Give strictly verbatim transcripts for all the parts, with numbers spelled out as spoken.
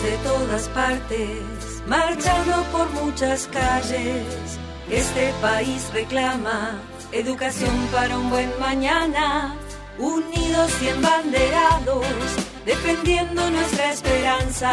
de todas partes, marchando por muchas calles. Este país reclama educación para un buen mañana, unidos y embanderados, defendiendo nuestra esperanza.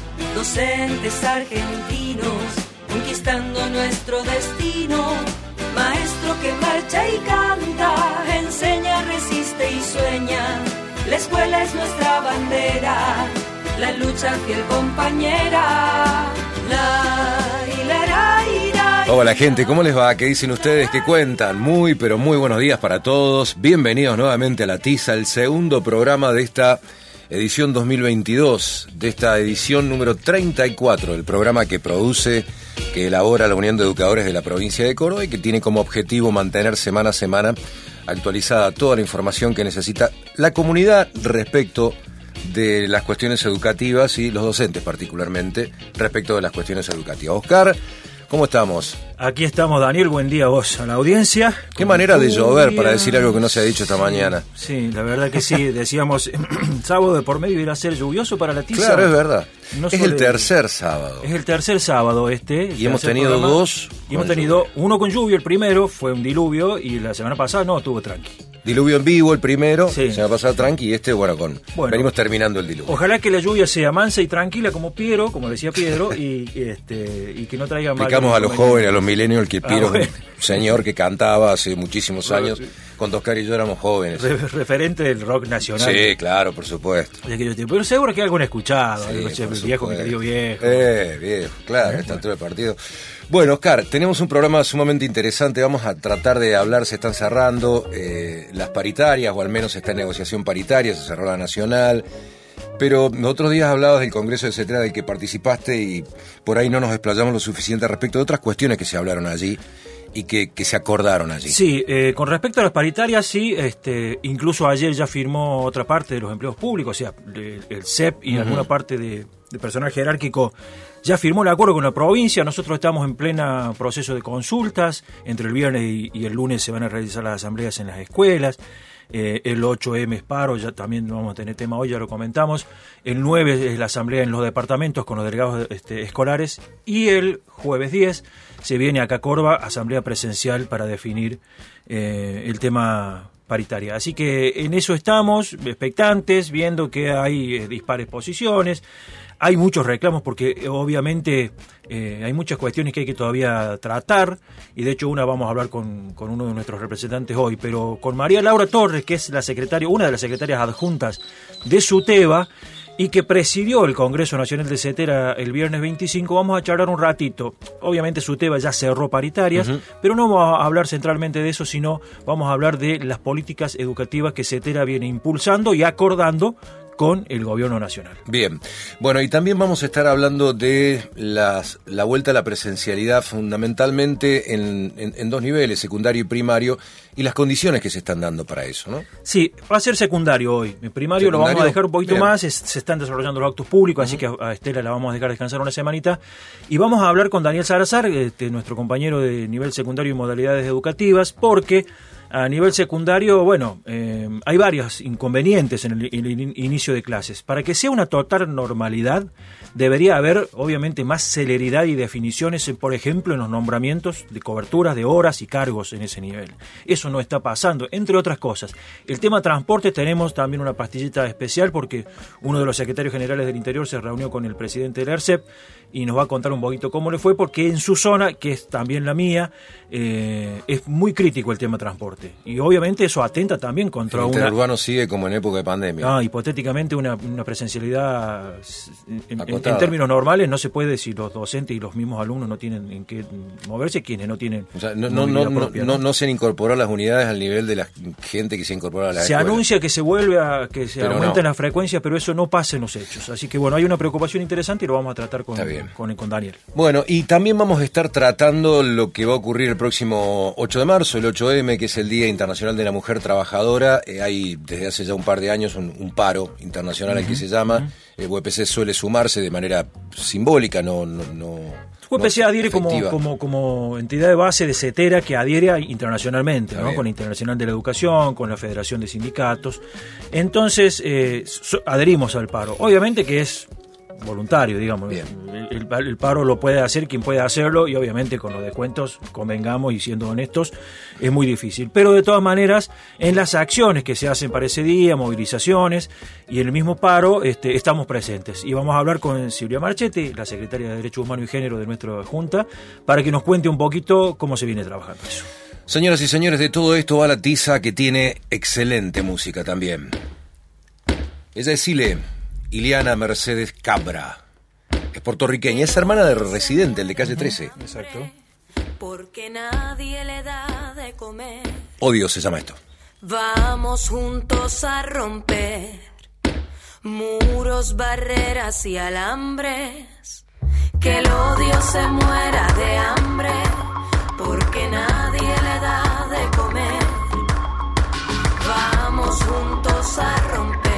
Docentes argentinos, conquistando nuestro destino. Maestro que marcha y canta, enseña, resiste y sueña. La escuela es nuestra bandera, la lucha fiel compañera. La, y la, la, y la, y Hola gente, ¿cómo les va? ¿Qué dicen ustedes? ¿Qué cuentan? Muy, pero muy buenos días para todos. Bienvenidos nuevamente a La Tiza, el segundo programa de esta edición dos mil veintidós, de esta edición número treinta y cuatro, del programa que produce, que elabora la Unión de Educadores de la provincia de Córdoba y que tiene como objetivo mantener semana a semana actualizada toda la información que necesita la comunidad respecto de las cuestiones educativas y los docentes particularmente respecto de las cuestiones educativas. Oscar, ¿cómo estamos? Aquí estamos, Daniel, buen día a vos, a la audiencia. Qué manera de llover para decir algo que no se ha dicho esta sí, mañana. Sí, la verdad que sí, decíamos, sábado de por medio iba a ser lluvioso para la Tiza. Claro, es verdad. No es el tercer sábado. Es el tercer sábado este. Y hemos tenido programa. dos. Y hemos tenido lluvia. Uno con lluvia, el primero fue un diluvio y la semana pasada no, estuvo tranqui. Diluvio en vivo el primero, sí. Se va a pasar tranqui y este, bueno, con bueno, venimos terminando el diluvio. Ojalá que la lluvia sea mansa y tranquila como Piero, como decía Piero, y, y este y que no traiga mal. Explicamos a los jóvenes, a los millennials, que Piero ah, bueno. es un señor que cantaba hace muchísimos años, cuando Oscar y yo éramos jóvenes. Re- referente del rock nacional. Sí, claro, por supuesto. De aquellos tiempos. Pero seguro que algo han escuchado. Sí, algo, por che, supuesto. viejo, mi querido viejo. Eh, viejo, claro, a esta altura del partido. Bueno, Oscar, tenemos un programa sumamente interesante. Vamos a tratar de hablar, se están cerrando eh, las paritarias, o al menos está en negociación paritaria, se cerró la nacional. Pero los otros días hablabas del Congreso, etcétera, del que participaste y por ahí no nos desplayamos lo suficiente respecto de otras cuestiones que se hablaron allí y que, que se acordaron allí. Sí, eh, con respecto a las paritarias, sí, este, incluso ayer ya firmó otra parte de los empleos públicos, o sea, el, el C E P y uh-huh. alguna parte de, de personal jerárquico ya firmó el acuerdo con la provincia. Nosotros estamos en pleno proceso de consultas, entre el viernes y, y el lunes se van a realizar las asambleas en las escuelas. Eh, el ocho eme es paro, ya también vamos a tener tema hoy, ya lo comentamos. El nueve es la asamblea en los departamentos con los delegados este, escolares. Y el jueves diez se viene acá a Córdoba, asamblea presencial para definir eh, el tema paritaria. Así que en eso estamos, expectantes, viendo que hay eh, dispares posiciones. Hay muchos reclamos porque obviamente eh, hay muchas cuestiones que hay que todavía tratar y de hecho una vamos a hablar con, con uno de nuestros representantes hoy, pero con María Laura Torres, que es la secretaria, una de las secretarias adjuntas de SUTEBA y que presidió el Congreso Nacional de CETERA el viernes veinticinco, vamos a charlar un ratito. Obviamente SUTEBA ya cerró paritarias, uh-huh. pero no vamos a hablar centralmente de eso, sino vamos a hablar de las políticas educativas que CETERA viene impulsando y acordando con el gobierno nacional. Bien, bueno, y también vamos a estar hablando de las, la vuelta a la presencialidad fundamentalmente en, en, en dos niveles, secundario y primario, y las condiciones que se están dando para eso, ¿no? Sí, va a ser secundario hoy. El primario ¿Secundario? Lo vamos a dejar un poquito Bien. más, es, se están desarrollando los actos públicos, uh-huh. así que a, a Estela la vamos a dejar descansar una semanita, y vamos a hablar con Daniel Salazar, este, nuestro compañero de nivel secundario y modalidades educativas, porque a nivel secundario, bueno, eh, hay varios inconvenientes en el, en el inicio de clases. Para que sea una total normalidad, debería haber, obviamente, más celeridad y definiciones, en, por ejemplo, en los nombramientos de coberturas de horas y cargos en ese nivel. Eso no está pasando, entre otras cosas. El tema transporte, tenemos también una pastillita especial porque uno de los secretarios generales del Interior se reunió con el presidente del ERCEP y nos va a contar un poquito cómo le fue, porque en su zona, que es también la mía, eh, es muy crítico el tema transporte. Y obviamente eso atenta también contra el una... El interurbano sigue como en época de pandemia. Ah, hipotéticamente una, una presencialidad en, en, en términos normales no se puede si los docentes y los mismos alumnos no tienen en qué moverse, quienes no tienen... O sea, no, no, no, propia, no, ¿no? no se han incorporado las unidades al nivel de la gente que se incorpora a la Se escuela. anuncia que se vuelve a... que se pero aumenten no. las frecuencias, pero eso no pasa en los hechos. Así que bueno, hay una preocupación interesante y lo vamos a tratar con, con, con Daniel. Bueno, y también vamos a estar tratando lo que va a ocurrir el próximo ocho de marzo, el ocho eme, que es el Día Internacional de la Mujer Trabajadora. Eh, hay desde hace ya un par de años un, un paro internacional uh-huh, al que se llama. Uh-huh. El U E P C suele sumarse de manera simbólica, no... no, no U E P C no adhiere como, como, como entidad de base de CETERA que adhiere internacionalmente, ¿no? Con la Internacional de la Educación, con la Federación de Sindicatos. Entonces, eh, so, adherimos al paro. Obviamente que es voluntario, digamos. El, el, el paro lo puede hacer quien puede hacerlo, y obviamente con los descuentos, convengamos y siendo honestos, es muy difícil. Pero de todas maneras, en las acciones que se hacen para ese día, movilizaciones y en el mismo paro, este, estamos presentes. Y vamos a hablar con Silvia Marchetti, la secretaria de Derechos Humanos y Género de nuestra Junta, para que nos cuente un poquito cómo se viene trabajando eso. Señoras y señores, de todo esto va la tiza, que tiene excelente música también. Ella es Ile, Ileana Mercedes Cabra. Es puertorriqueña, es hermana de Residente, el de Calle trece. Exacto. Porque nadie le da de comer. Odio se llama esto. Vamos juntos a romper muros, barreras y alambres. Que el odio se muera de hambre. Porque nadie le da de comer. Vamos juntos a romper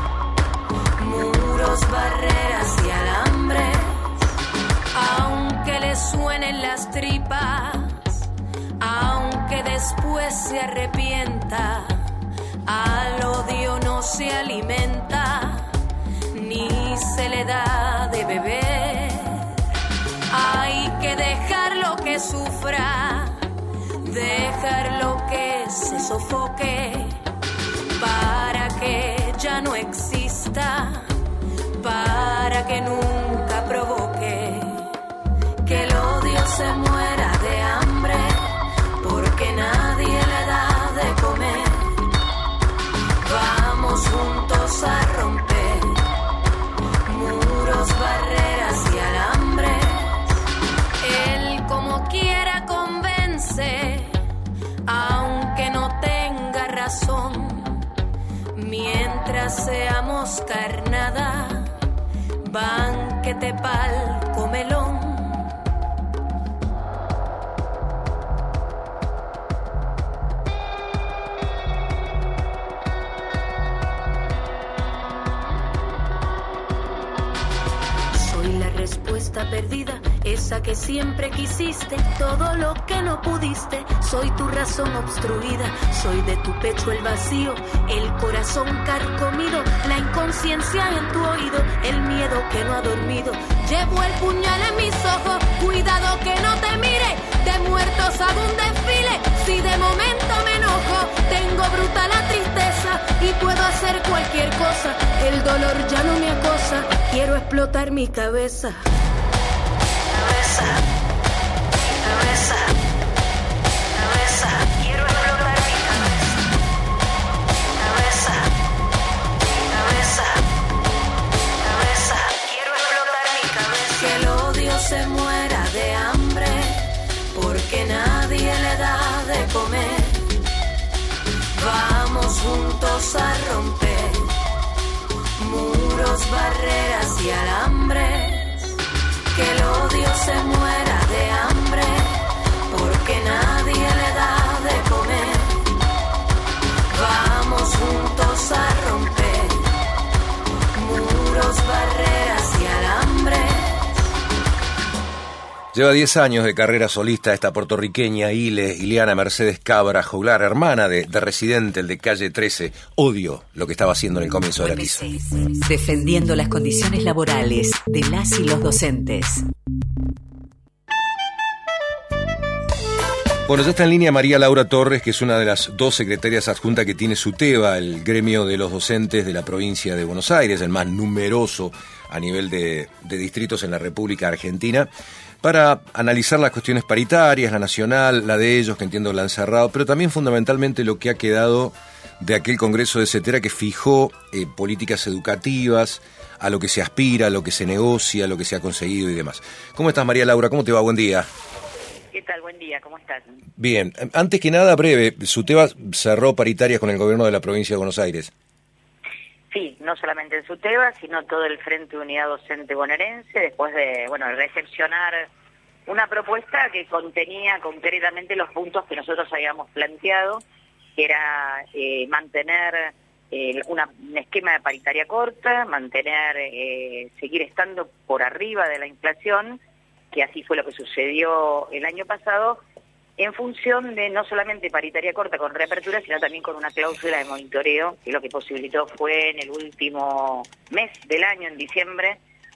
muros, barreras y alambres. Aunque le suenen las tripas, aunque después se arrepienta, al odio no se alimenta, ni se le da de beber. Hay que dejarlo que sufra, dejarlo que se sofoque, para que ya no exista, para que nunca provoque que el odio se muera de hambre, porque nadie le da de comer. Vamos juntos a romper muros, barreras y alambres. Él como quiera convence, aunque no tenga razón. Mientras seamos carnada, banquete pa'l comelón. Soy la respuesta perdida, esa que siempre quisiste, todo lo que no pudiste. Soy tu razón obstruida, soy de tu pecho el vacío, el corazón carcomido, la inconsciencia en tu oído, el miedo que no ha dormido. Llevo el puñal en mis ojos, cuidado que no te mire, de muertos hago un desfile. Si de momento me enojo, tengo bruta la tristeza y puedo hacer cualquier cosa. El dolor ya no me acosa, quiero explotar mi cabeza. Cabeza, cabeza, cabeza, quiero explotar mi cabeza. Cabeza, cabeza, cabeza, quiero explotar mi cabeza. Que el odio se muera de hambre, porque nadie le da de comer. Vamos juntos a romper muros, barreras y alambres. Que el odio se muera de hambre, porque nadie le da de comer. Vamos juntos a romper muros, barreras y alambres. Lleva diez años de carrera solista esta puertorriqueña Ile, Ileana Mercedes Cabra Juglar, hermana de, de Residente, el de Calle trece. Odio lo que estaba haciendo en el comienzo de la tiza. Defendiendo las condiciones laborales de las y los docentes. Bueno, ya está en línea María Laura Torres, que es una de las dos secretarias adjuntas que tiene SUTEBA, el gremio de los docentes de la provincia de Buenos Aires, el más numeroso a nivel de, de distritos en la República Argentina, para analizar las cuestiones paritarias, la nacional, la de ellos, que entiendo la han cerrado, pero también fundamentalmente lo que ha quedado de aquel Congreso de Cetera que fijó eh, políticas educativas, a lo que se aspira, a lo que se negocia, a lo que se ha conseguido y demás. ¿Cómo estás, María Laura? ¿Cómo te va? Buen día. ¿Qué tal? Buen día, ¿cómo estás? Bien, antes que nada, breve, SUTEBA cerró paritarias con el gobierno de la provincia de Buenos Aires. Sí, no solamente en SUTEBA, sino todo el Frente de Unidad Docente Bonaerense, después de, bueno, recepcionar una propuesta que contenía concretamente los puntos que nosotros habíamos planteado, que era eh, mantener eh, una, un esquema de paritaria corta, mantener, eh, seguir estando por arriba de la inflación, que así fue lo que sucedió el año pasado, en función de no solamente paritaria corta con reapertura, sino también con una cláusula de monitoreo, que lo que posibilitó fue en el último mes del año, en diciembre,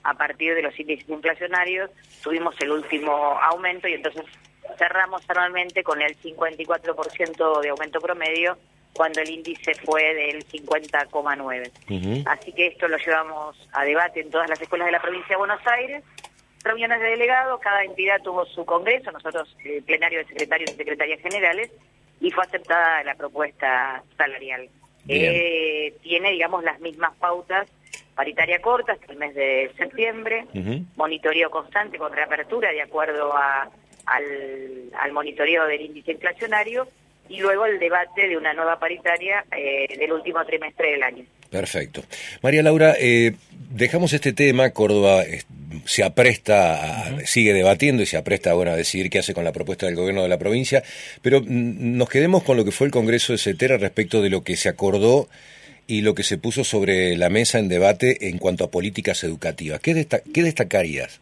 a partir de los índices inflacionarios, tuvimos el último aumento y entonces cerramos anualmente con el cincuenta y cuatro por ciento de aumento promedio, cuando el índice fue del cincuenta coma nueve. Uh-huh. Así que esto lo llevamos a debate en todas las escuelas de la provincia de Buenos Aires, reuniones de delegados, cada entidad tuvo su congreso, nosotros el plenario de secretarios y secretarias generales, y fue aceptada la propuesta salarial. Eh, tiene, digamos, las mismas pautas: paritaria corta hasta el mes de septiembre, uh-huh. monitoreo constante con reapertura de acuerdo a, al, al monitoreo del índice inflacionario, y luego el debate de una nueva paritaria eh, del último trimestre del año. Perfecto. María Laura, eh, dejamos este tema. Córdoba eh, se apresta, a, uh-huh. sigue debatiendo y se apresta bueno, a decidir qué hace con la propuesta del gobierno de la provincia, pero mm, nos quedemos con lo que fue el Congreso de CETERA respecto de lo que se acordó y lo que se puso sobre la mesa en debate en cuanto a políticas educativas. ¿Qué, desta- qué destacarías?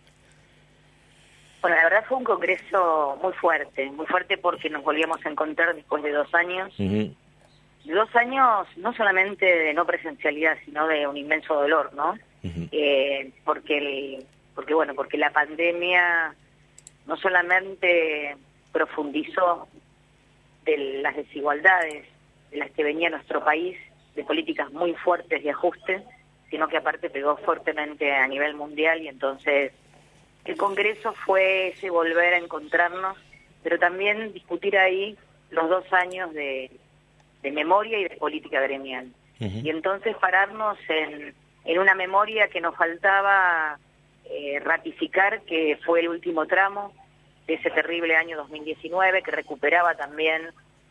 Bueno, la verdad fue un congreso muy fuerte, muy fuerte porque nos volvíamos a encontrar después de dos años. Uh-huh. Dos años no solamente de no presencialidad, sino de un inmenso dolor, ¿no? Uh-huh. Eh, porque, el, porque, bueno, porque la pandemia no solamente profundizó de las desigualdades de las que venía nuestro país, de políticas muy fuertes de ajuste, sino que aparte pegó fuertemente a nivel mundial, y entonces el Congreso fue ese volver a encontrarnos, pero también discutir ahí los dos años de, de memoria y de política gremial. Uh-huh. Y entonces pararnos en, en una memoria que nos faltaba eh, ratificar, que fue el último tramo de ese terrible año dos mil diecinueve, que recuperaba también,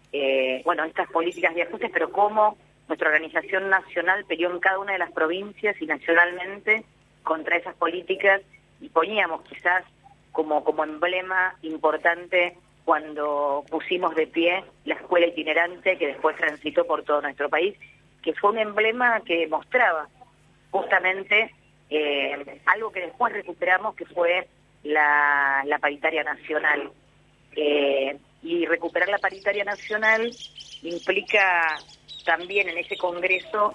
eh, bueno, estas políticas de ajustes, pero cómo nuestra organización nacional peleó en cada una de las provincias y nacionalmente contra esas políticas, y poníamos quizás como, como emblema importante cuando pusimos de pie la escuela itinerante que después transitó por todo nuestro país, que fue un emblema que mostraba justamente eh, algo que después recuperamos, que fue la, la paritaria nacional. Eh, y recuperar la paritaria nacional implica también en ese Congreso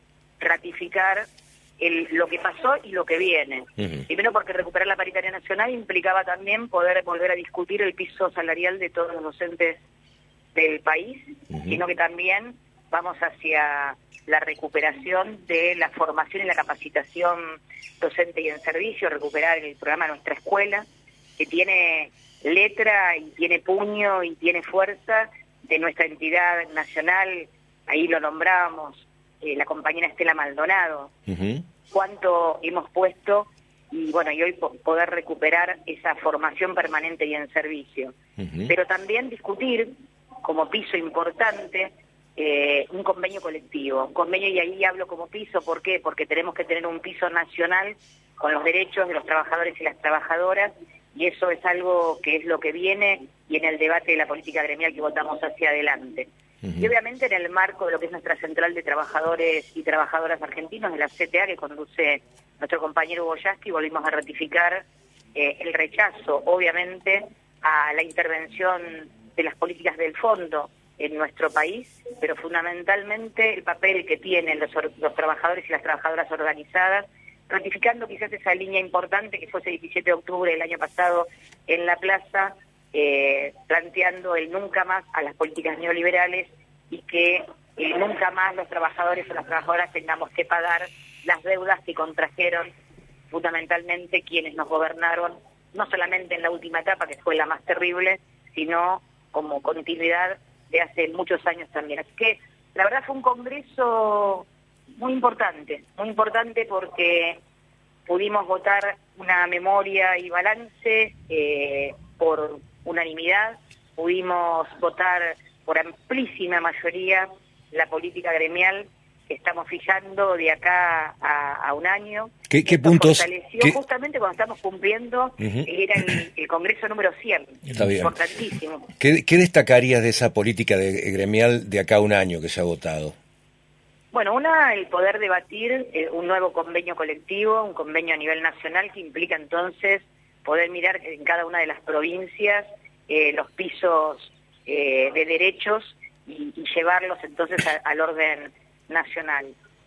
ratificar El, lo que pasó y lo que viene. Uh-huh. Primero porque recuperar la paritaria nacional implicaba también poder volver a discutir el piso salarial de todos los docentes del país, uh-huh. sino que también vamos hacia la recuperación de la formación y la capacitación docente y en servicio, recuperar el programa Nuestra Escuela, que tiene letra y tiene puño y tiene fuerza de nuestra entidad nacional. Ahí lo nombrábamos, Eh, la compañera Estela Maldonado, uh-huh. cuánto hemos puesto, y bueno, y hoy po- poder recuperar esa formación permanente y en servicio. Uh-huh. Pero también discutir como piso importante eh, un convenio colectivo, un convenio, y ahí hablo como piso, ¿por qué? Porque tenemos que tener un piso nacional con los derechos de los trabajadores y las trabajadoras, y eso es algo que es lo que viene, y en el debate de la política gremial que votamos hacia adelante. Uh-huh. Y obviamente en el marco de lo que es nuestra central de trabajadores y trabajadoras argentinos, de la C T A, que conduce nuestro compañero Hugo Yasky, volvimos a ratificar eh, el rechazo, obviamente, a la intervención de las políticas del fondo en nuestro país, pero fundamentalmente el papel que tienen los, los trabajadores y las trabajadoras organizadas, ratificando quizás esa línea importante que fue ese diecisiete de octubre del año pasado en la plaza, Eh, planteando el nunca más a las políticas neoliberales, y que eh, nunca más los trabajadores o las trabajadoras tengamos que pagar las deudas que contrajeron fundamentalmente quienes nos gobernaron, no solamente en la última etapa, que fue la más terrible, sino como continuidad de hace muchos años también. Así que la verdad fue un congreso muy importante, muy importante porque pudimos votar una memoria y balance eh, por unanimidad, pudimos votar por amplísima mayoría la política gremial que estamos fijando de acá a, a un año. ¿Qué, qué puntos? Fortaleció ¿qué? Justamente cuando estamos cumpliendo, uh-huh. era el, el Congreso número cien. Está bien. Importantísimo. ¿Qué, ¿Qué destacarías de esa política de, gremial de acá a un año que se ha votado? Bueno, una, el poder debatir eh, un nuevo convenio colectivo, un convenio a nivel nacional que implica entonces poder mirar en cada una de las provincias eh, los pisos eh, de derechos y, y llevarlos entonces a, al orden nacional.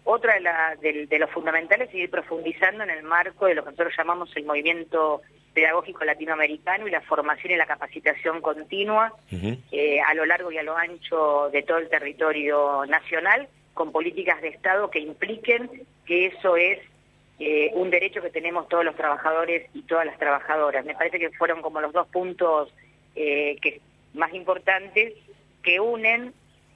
Otra de, la, de, de lo fundamental es seguir profundizando en el marco de lo que nosotros llamamos el movimiento pedagógico latinoamericano y la formación y la capacitación continua uh-huh. eh, a lo largo y a lo ancho de todo el territorio nacional, con políticas de Estado que impliquen que eso es eh, un derecho que tenemos todos los trabajadores y todas las trabajadoras. Me parece que fueron como los dos puntos eh, que más importantes que unen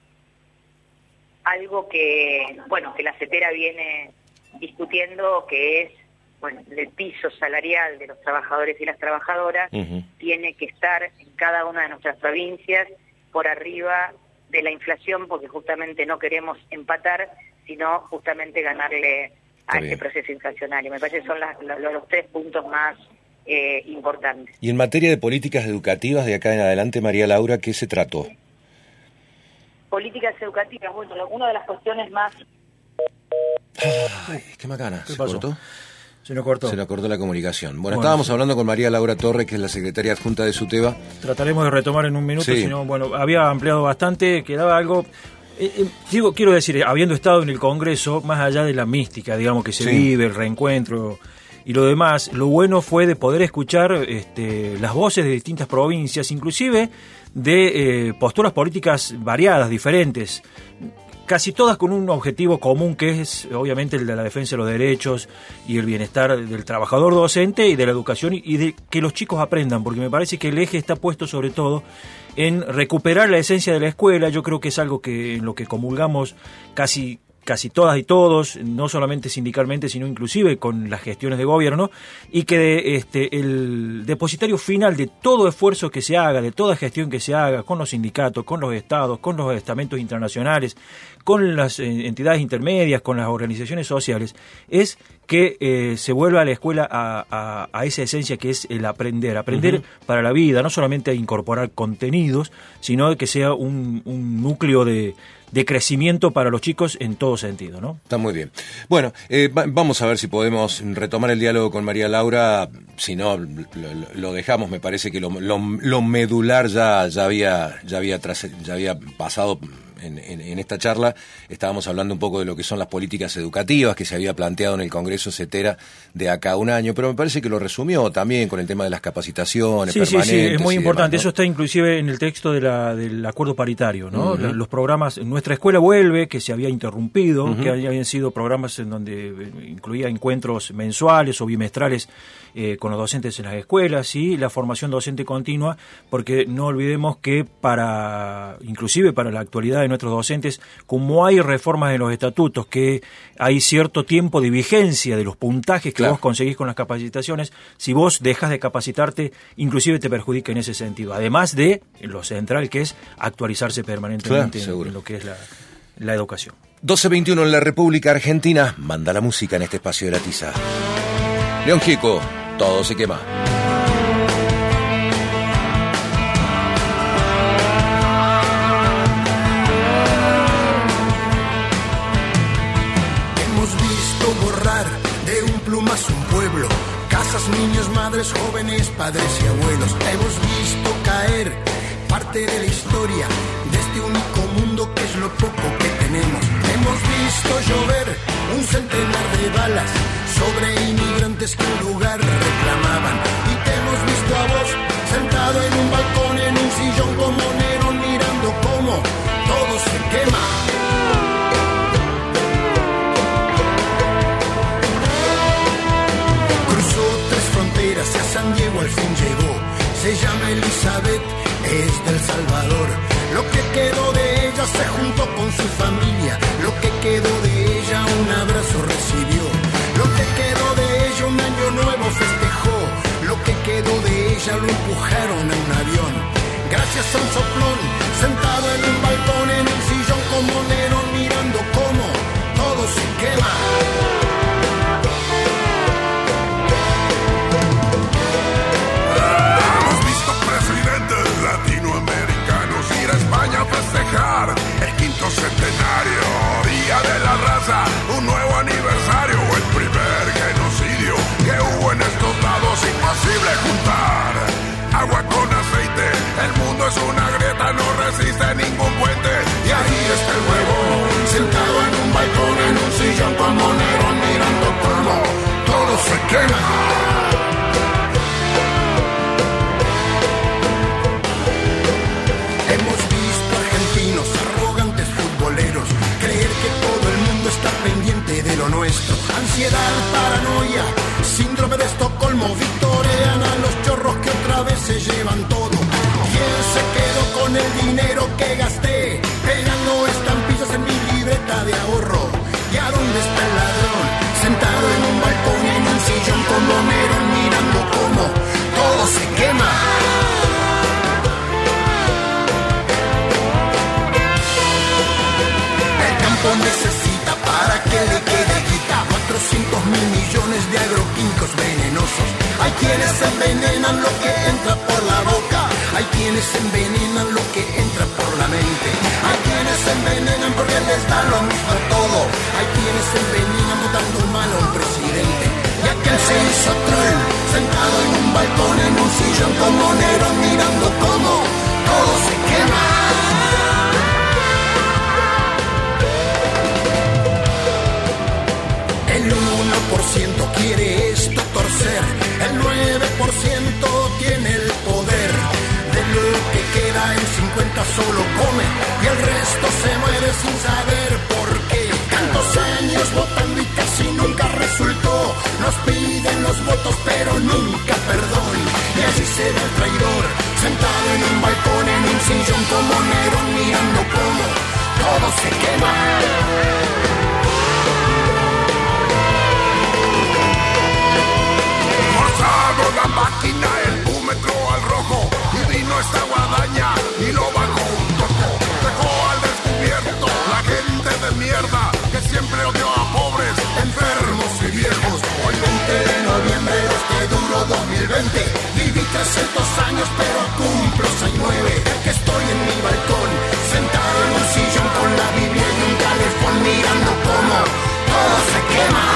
algo que, bueno, que la CETERA viene discutiendo, que es, bueno, el piso salarial de los trabajadores y las trabajadoras uh-huh. tiene que estar en cada una de nuestras provincias por arriba de la inflación, porque justamente no queremos empatar, sino justamente ganarle a este proceso inflacionario. Me parece que son las, los, los tres puntos más eh, importantes. Y en materia de políticas educativas, de acá en adelante, María Laura, ¿qué se trató? Políticas educativas, bueno, una de las cuestiones más... Ay, qué macana, ¿Qué ¿se pasó? cortó? Se nos cortó. Se nos cortó la comunicación. Bueno, Bueno, estábamos sí. hablando con María Laura Torre, que es la secretaria adjunta de SUTEBA. Trataremos de retomar en un minuto, Sí. si no, bueno, había ampliado bastante, quedaba algo... Eh, eh, digo, quiero decir, habiendo estado en el Congreso, más allá de la mística, digamos, que se Sí. vive, el reencuentro y lo demás, lo bueno fue de poder escuchar este, las voces de distintas provincias, inclusive de eh, posturas políticas variadas, diferentes, casi todas con un objetivo común, que es obviamente el de la defensa de los derechos y el bienestar del trabajador docente y de la educación, y de que los chicos aprendan, porque me parece que el eje está puesto sobre todo en recuperar la esencia de la escuela. Yo creo que es algo que en lo que comulgamos casi casi todas y todos, no solamente sindicalmente, sino inclusive con las gestiones de gobierno, y que este, el depositario final de todo esfuerzo que se haga, de toda gestión que se haga con los sindicatos, con los estados, con los estamentos internacionales, con las eh, entidades intermedias, con las organizaciones sociales, es que eh, se vuelva a la escuela a, a, a esa esencia que es el aprender, aprender uh-huh. para la vida, no solamente a incorporar contenidos, sino que sea un, un núcleo de de crecimiento para los chicos en todo sentido, ¿no? Está muy bien. Bueno, eh, va, vamos a ver si podemos retomar el diálogo con María Laura. Si no, lo, lo dejamos. Me parece que lo, lo, lo medular ya, ya había, ya había, tras, ya había pasado. En, en, en esta charla estábamos hablando un poco de lo que son las políticas educativas que se había planteado en el Congreso CETERA de acá a un año, pero me parece que lo resumió también con el tema de las capacitaciones sí, permanentes. Sí, sí, es muy importante. Demás, ¿no? Eso está inclusive en el texto de la, del acuerdo paritario, ¿no? Uh-huh. Los programas, Nuestra Escuela Vuelve, que se había interrumpido, uh-huh. que habían sido programas en donde incluía encuentros mensuales o bimestrales eh, con los docentes en las escuelas, y la formación docente continua, porque no olvidemos que para, inclusive para la actualidad de nuestros docentes, como hay reformas en los estatutos, que hay cierto tiempo de vigencia de los puntajes que claro. vos conseguís con las capacitaciones, si vos dejas de capacitarte, inclusive te perjudica en ese sentido, además de lo central que es actualizarse permanentemente claro, en, en lo que es la, la educación. doce veintiuno en la República Argentina, manda la música en este espacio de la tiza. León Gieco, Todo se quema. Niños, madres, jóvenes, padres y abuelos. Hemos visto caer parte de la historia de este único mundo que es lo poco que tenemos. Hemos visto llover un centenar de balas sobre inmigrantes que un lugar reclamaban. Y te hemos visto a vos sentado en un balcón, en un sillón como Nerón, mirando cómo todo se quema. A San Diego al fin llegó, se llama Elizabeth, es del Salvador. Lo que quedó de ella se juntó con su familia, lo que quedó de ella un abrazo recibió, lo que quedó de ella un año nuevo festejó, lo que quedó de ella lo empujaron a un avión. Gracias a un soplón, sentado en un balcón, en un sillón como Nerón, mirando cómo todo se quema. Latinoamericanos ir a España a festejar el quinto centenario, Día de la Raza, un nuevo aniversario, el primer genocidio que hubo en estos lados, imposible juntar agua con aceite, el mundo es una grieta, no resiste ningún puente, y ahí está el huevo, sentado en un balcón, en un sillón quema. Hemos visto argentinos arrogantes futboleros creer que todo el mundo está pendiente de lo nuestro. Ansiedad, paranoia, síndrome de Estocolmo, victorean a los chorros que otra vez se llevan todo. ¿Quién se quedó con el dinero que gasté pegando estampillas en mi libreta de ahorro? ¿Y a dónde está el ladrón? Sentado en un balcón, en un sillón como Nerón, mirando cómo todo se quema. El campo necesita para que le quede guita cuatrocientos mil millones de agroquímicos venenosos. Hay quienes envenenan lo que entra por la boca, hay quienes envenenan lo que entra por la mente, hay quienes envenenan porque les da lo mismo todo, hay quienes envenenan votando mal a un presidente. Y aquel se hizo troll, sentado en un balcón, en un sillón como Nerón, mirando cómo todo se quema. El uno por ciento quiere esto torcer, el nueve por ciento tiene el poder. De lo que queda en cincuenta solo come y el resto se muere sin saber por qué. Tantos años votando y casi nunca resultó. Nos piden los votos pero nunca perdón. Y allí se ve el traidor, sentado en un balcón, en un sillón como Nerón, mirando cómo todo se quema. La máquina, el búmetro al rojo, y vino esta guadaña y lo bajó un toco. Dejó al descubierto la gente de mierda que siempre odió a pobres, enfermos y viejos. Hoy veinte de noviembre de este duro dos mil veinte, viví trescientos años pero cumplo seis nueve. Que estoy en mi balcón, sentado en un sillón con la Biblia y un calefón, mirando cómo todo se quema.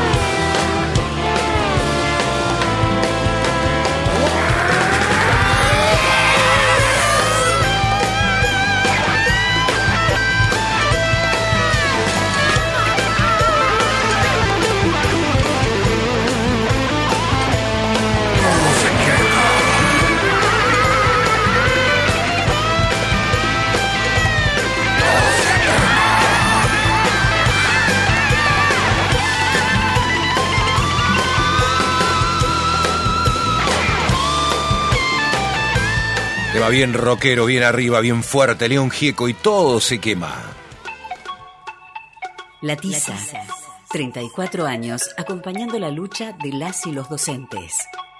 Va bien rockero, bien arriba, bien fuerte, León Gieco y todo se quema. La Tiza, treinta y cuatro años acompañando la lucha de las y los docentes.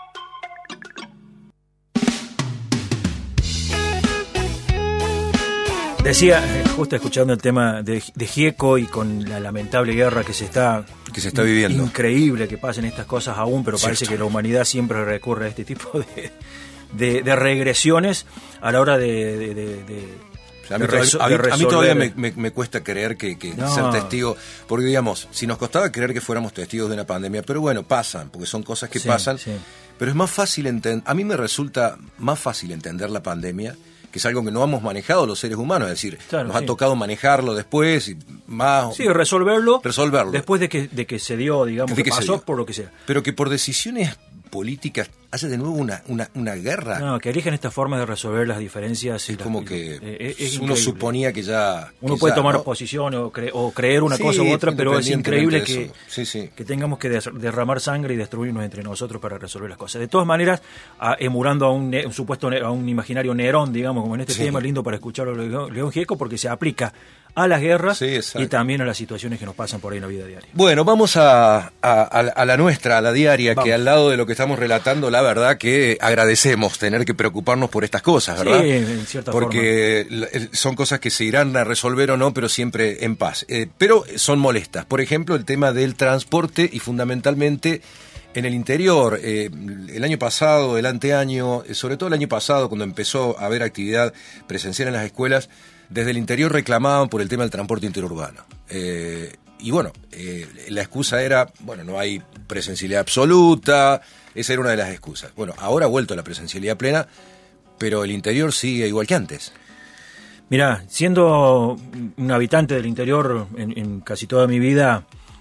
Decía, justo escuchando el tema de, de Gieco y con la lamentable guerra que se está que se está viviendo. Increíble que pasen estas cosas aún, pero Cierto. Parece que la humanidad siempre recurre a este tipo de, de, de regresiones a la hora de... de, de, de A mí, reso- a, mí, de a mí todavía me, resolver. me, me cuesta creer que, que No. ser testigo, porque digamos, si nos costaba creer que fuéramos testigos de una pandemia, pero bueno, pasan, porque son cosas que Sí, pasan, sí. pero es más fácil entender, a mí me resulta más fácil entender la pandemia, que es algo que no hemos manejado los seres humanos, es decir, Claro, nos sí. ha tocado manejarlo después, y más... Sí, resolverlo, Resolverlo. después de que, de que se dio, digamos, De que que se pasó dio. por lo que sea. Pero que por decisiones políticas hace de nuevo una, una, una guerra. No, que eligen esta forma de resolver las diferencias. y es las- como y- que eh, es- es uno increíble. suponía que ya... Uno que puede ya, tomar ¿no? posición o, cre- o creer una Sí, cosa u otra, pero es increíble independientemente que, de eso. Sí, sí. que tengamos que des- derramar sangre y destruirnos entre nosotros para resolver las cosas. De todas maneras, a- emulando a un, ne- un supuesto ne- a un imaginario Nerón, digamos, como en este Sí. tema, lindo para escucharlo León, León Gieco, porque se aplica a las guerras Sí, exacto. y también a las situaciones que nos pasan por ahí en la vida diaria. Bueno, vamos a, a, a la- a la nuestra, a la diaria, Vamos. que al lado de lo que estamos relatando, la verdad que agradecemos tener que preocuparnos por estas cosas, ¿verdad? Sí, en cierta Porque la- el- son cosas que se irán a resolver o no, pero siempre en paz. Eh, pero son molestas. Por ejemplo, el tema del transporte y fundamentalmente en el interior. Eh, el año pasado, el anteaño, eh, sobre todo el año pasado, cuando empezó a haber actividad presencial en las escuelas, desde el interior reclamaban por el tema del transporte interurbano. Eh, y bueno, eh, la excusa era, bueno, no hay presencialidad absoluta, esa era una de las excusas. Bueno, ahora ha vuelto la presencialidad plena, pero el interior sigue igual que antes. Mirá, siendo un habitante del interior en, en casi toda mi vida,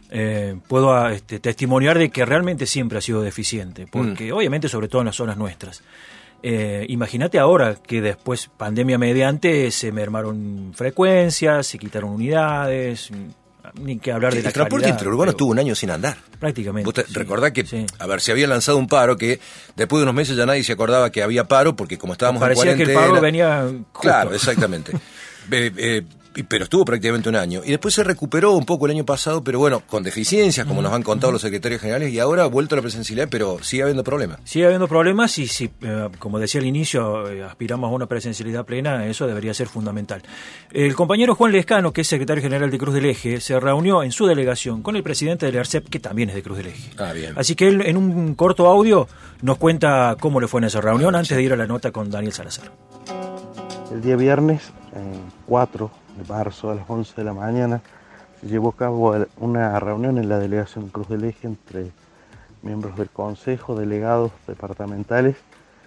eh, puedo este, testimoniar de que realmente siempre ha sido deficiente, porque mm. obviamente sobre todo en las zonas nuestras. Eh, Imagínate ahora que después, pandemia mediante, se mermaron frecuencias, se quitaron unidades, ni que hablar de la El transporte calidad, interurbano pero estuvo un año sin andar. Prácticamente. Vos te, sí, recordá que, sí. a ver, se había lanzado un paro que después de unos meses ya nadie se acordaba que había paro, porque como estábamos en Parecía cuarentena... que el paro venía justo. Claro, exactamente. eh, eh, pero estuvo prácticamente un año. Y después se recuperó un poco el año pasado, pero bueno, con deficiencias, como nos han contado los secretarios generales, y ahora ha vuelto a la presencialidad, pero sigue habiendo problemas. Sigue habiendo problemas y, si, eh, como decía al inicio, eh, aspiramos a una presencialidad plena, eso debería ser fundamental. El compañero Juan Lescano, que es secretario general de Cruz del Eje, se reunió en su delegación con el presidente del ERCEP, que también es de Cruz del Eje. Ah, bien. Así que él, en un corto audio, nos cuenta cómo le fue en esa reunión, ah, antes sí. de ir a la nota con Daniel Salazar. El día viernes, eh, cuatro de marzo a las once de la mañana, se llevó a cabo una reunión en la delegación Cruz del Eje entre miembros del Consejo, delegados departamentales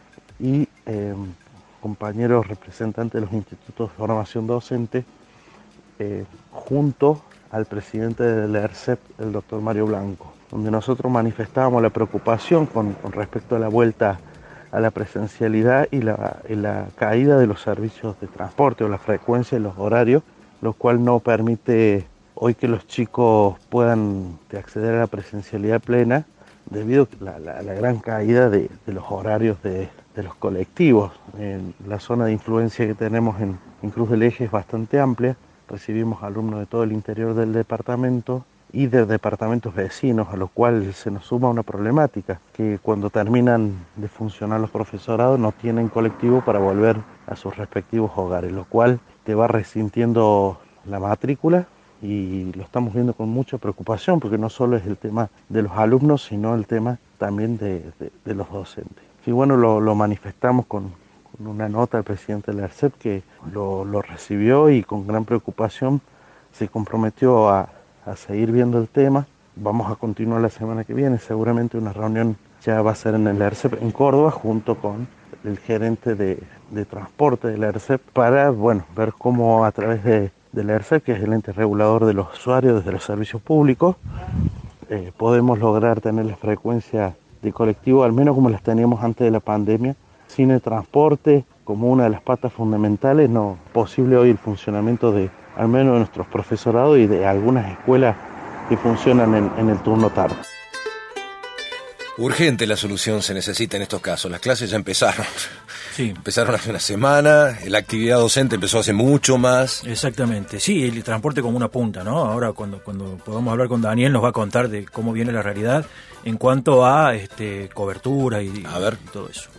y eh, compañeros representantes de los institutos de formación docente, eh, junto al presidente del ERCEP, el doctor Mario Blanco, donde nosotros manifestábamos la preocupación con, con respecto a la vuelta a la presencialidad y la, y la caída de los servicios de transporte o la frecuencia de los horarios, lo cual no permite hoy que los chicos puedan acceder a la presencialidad plena debido a la, la, la gran caída de, de los horarios de, de los colectivos. En la zona de influencia que tenemos en, en Cruz del Eje es bastante amplia, recibimos alumnos de todo el interior del departamento y de departamentos vecinos, a lo cual se nos suma una problemática, que cuando terminan de funcionar los profesorados no tienen colectivo para volver a sus respectivos hogares, lo cual te va resintiendo la matrícula y lo estamos viendo con mucha preocupación, porque no solo es el tema de los alumnos, sino el tema también de, de, de los docentes. Y bueno, lo, lo manifestamos con, con una nota al presidente del ERCEP, que lo, lo recibió y con gran preocupación se comprometió a a seguir viendo el tema. Vamos a continuar la semana que viene, seguramente una reunión ya va a ser en el ERCEP en Córdoba, junto con el gerente de, de transporte del ERCEP, para bueno, ver cómo a través de, del ERCEP, que es el ente regulador de los usuarios desde los servicios públicos, eh, podemos lograr tener la frecuencia de colectivo, al menos como las teníamos antes de la pandemia, sin el transporte como una de las patas fundamentales. No es posible hoy el funcionamiento de al menos de nuestros profesorados y de algunas escuelas que funcionan en, en el turno tarde. Urgente la solución se necesita en estos casos. Las clases ya empezaron. Sí. Empezaron hace una semana, la actividad docente empezó hace mucho más. Exactamente, sí, el transporte como una punta, ¿no? Ahora cuando, cuando podamos hablar con Daniel nos va a contar de cómo viene la realidad en cuanto a este, cobertura y, a ver. y todo eso.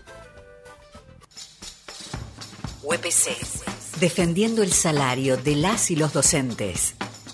U P C. Defendiendo el salario de las y los docentes.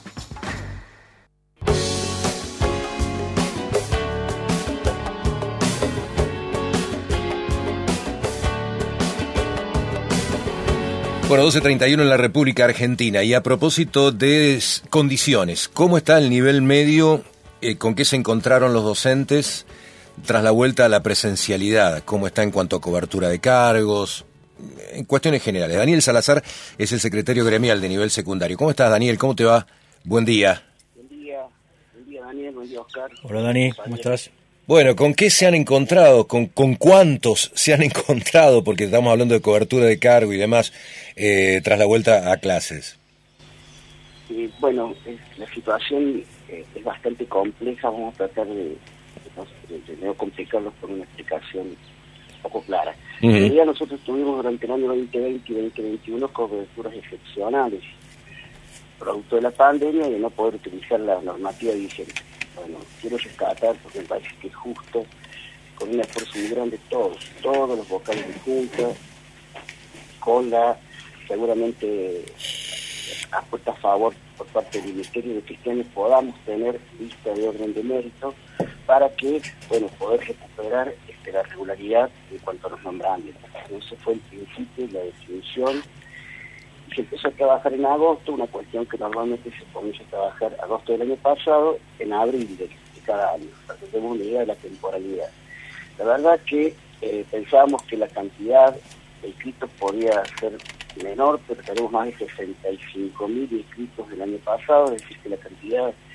Bueno, doce treinta y uno en la República Argentina. Y a propósito de condiciones, ¿cómo está el nivel medio? Eh, ¿Con qué se encontraron los docentes tras la vuelta a la presencialidad? ¿Cómo está en cuanto a cobertura de cargos? En cuestiones generales. Daniel Salazar es el secretario gremial de nivel secundario. ¿Cómo estás, Daniel? ¿Cómo te va? Buen día. Buen día, buen día, Daniel, buen día, Oscar. Hola, Dani, ¿cómo estás? Bueno, ¿con qué se han encontrado? ¿Con, con cuántos se han encontrado? Porque estamos hablando de cobertura de cargo y demás, eh, tras la vuelta a clases. Eh, bueno, es, la situación eh, es bastante compleja. Vamos a tratar de, de, de, de no complicarlos con una explicación un poco clara. Uh-huh. En realidad nosotros tuvimos durante el año veinte veinte y veinte veintiuno coberturas excepcionales, producto de la pandemia y de no poder utilizar la normativa vigente. Bueno, quiero rescatar, porque me parece que es justo, con un esfuerzo muy grande todos, todos los vocales de Junta, con la, seguramente, apuesta a favor por parte del Ministerio de Cristianos, podamos tener lista de orden de mérito para que, bueno, poder recuperar este, la regularidad en cuanto a los nombramientos. Eso fue el principio, la definición. Se empezó a trabajar en agosto, una cuestión que normalmente se comienza a trabajar agosto del año pasado, en abril de, de cada año, para que tengamos una idea de la temporalidad. La verdad que eh, pensábamos que la cantidad de inscritos podía ser menor, pero tenemos más de sesenta y cinco mil inscritos del año pasado, es decir, que la cantidad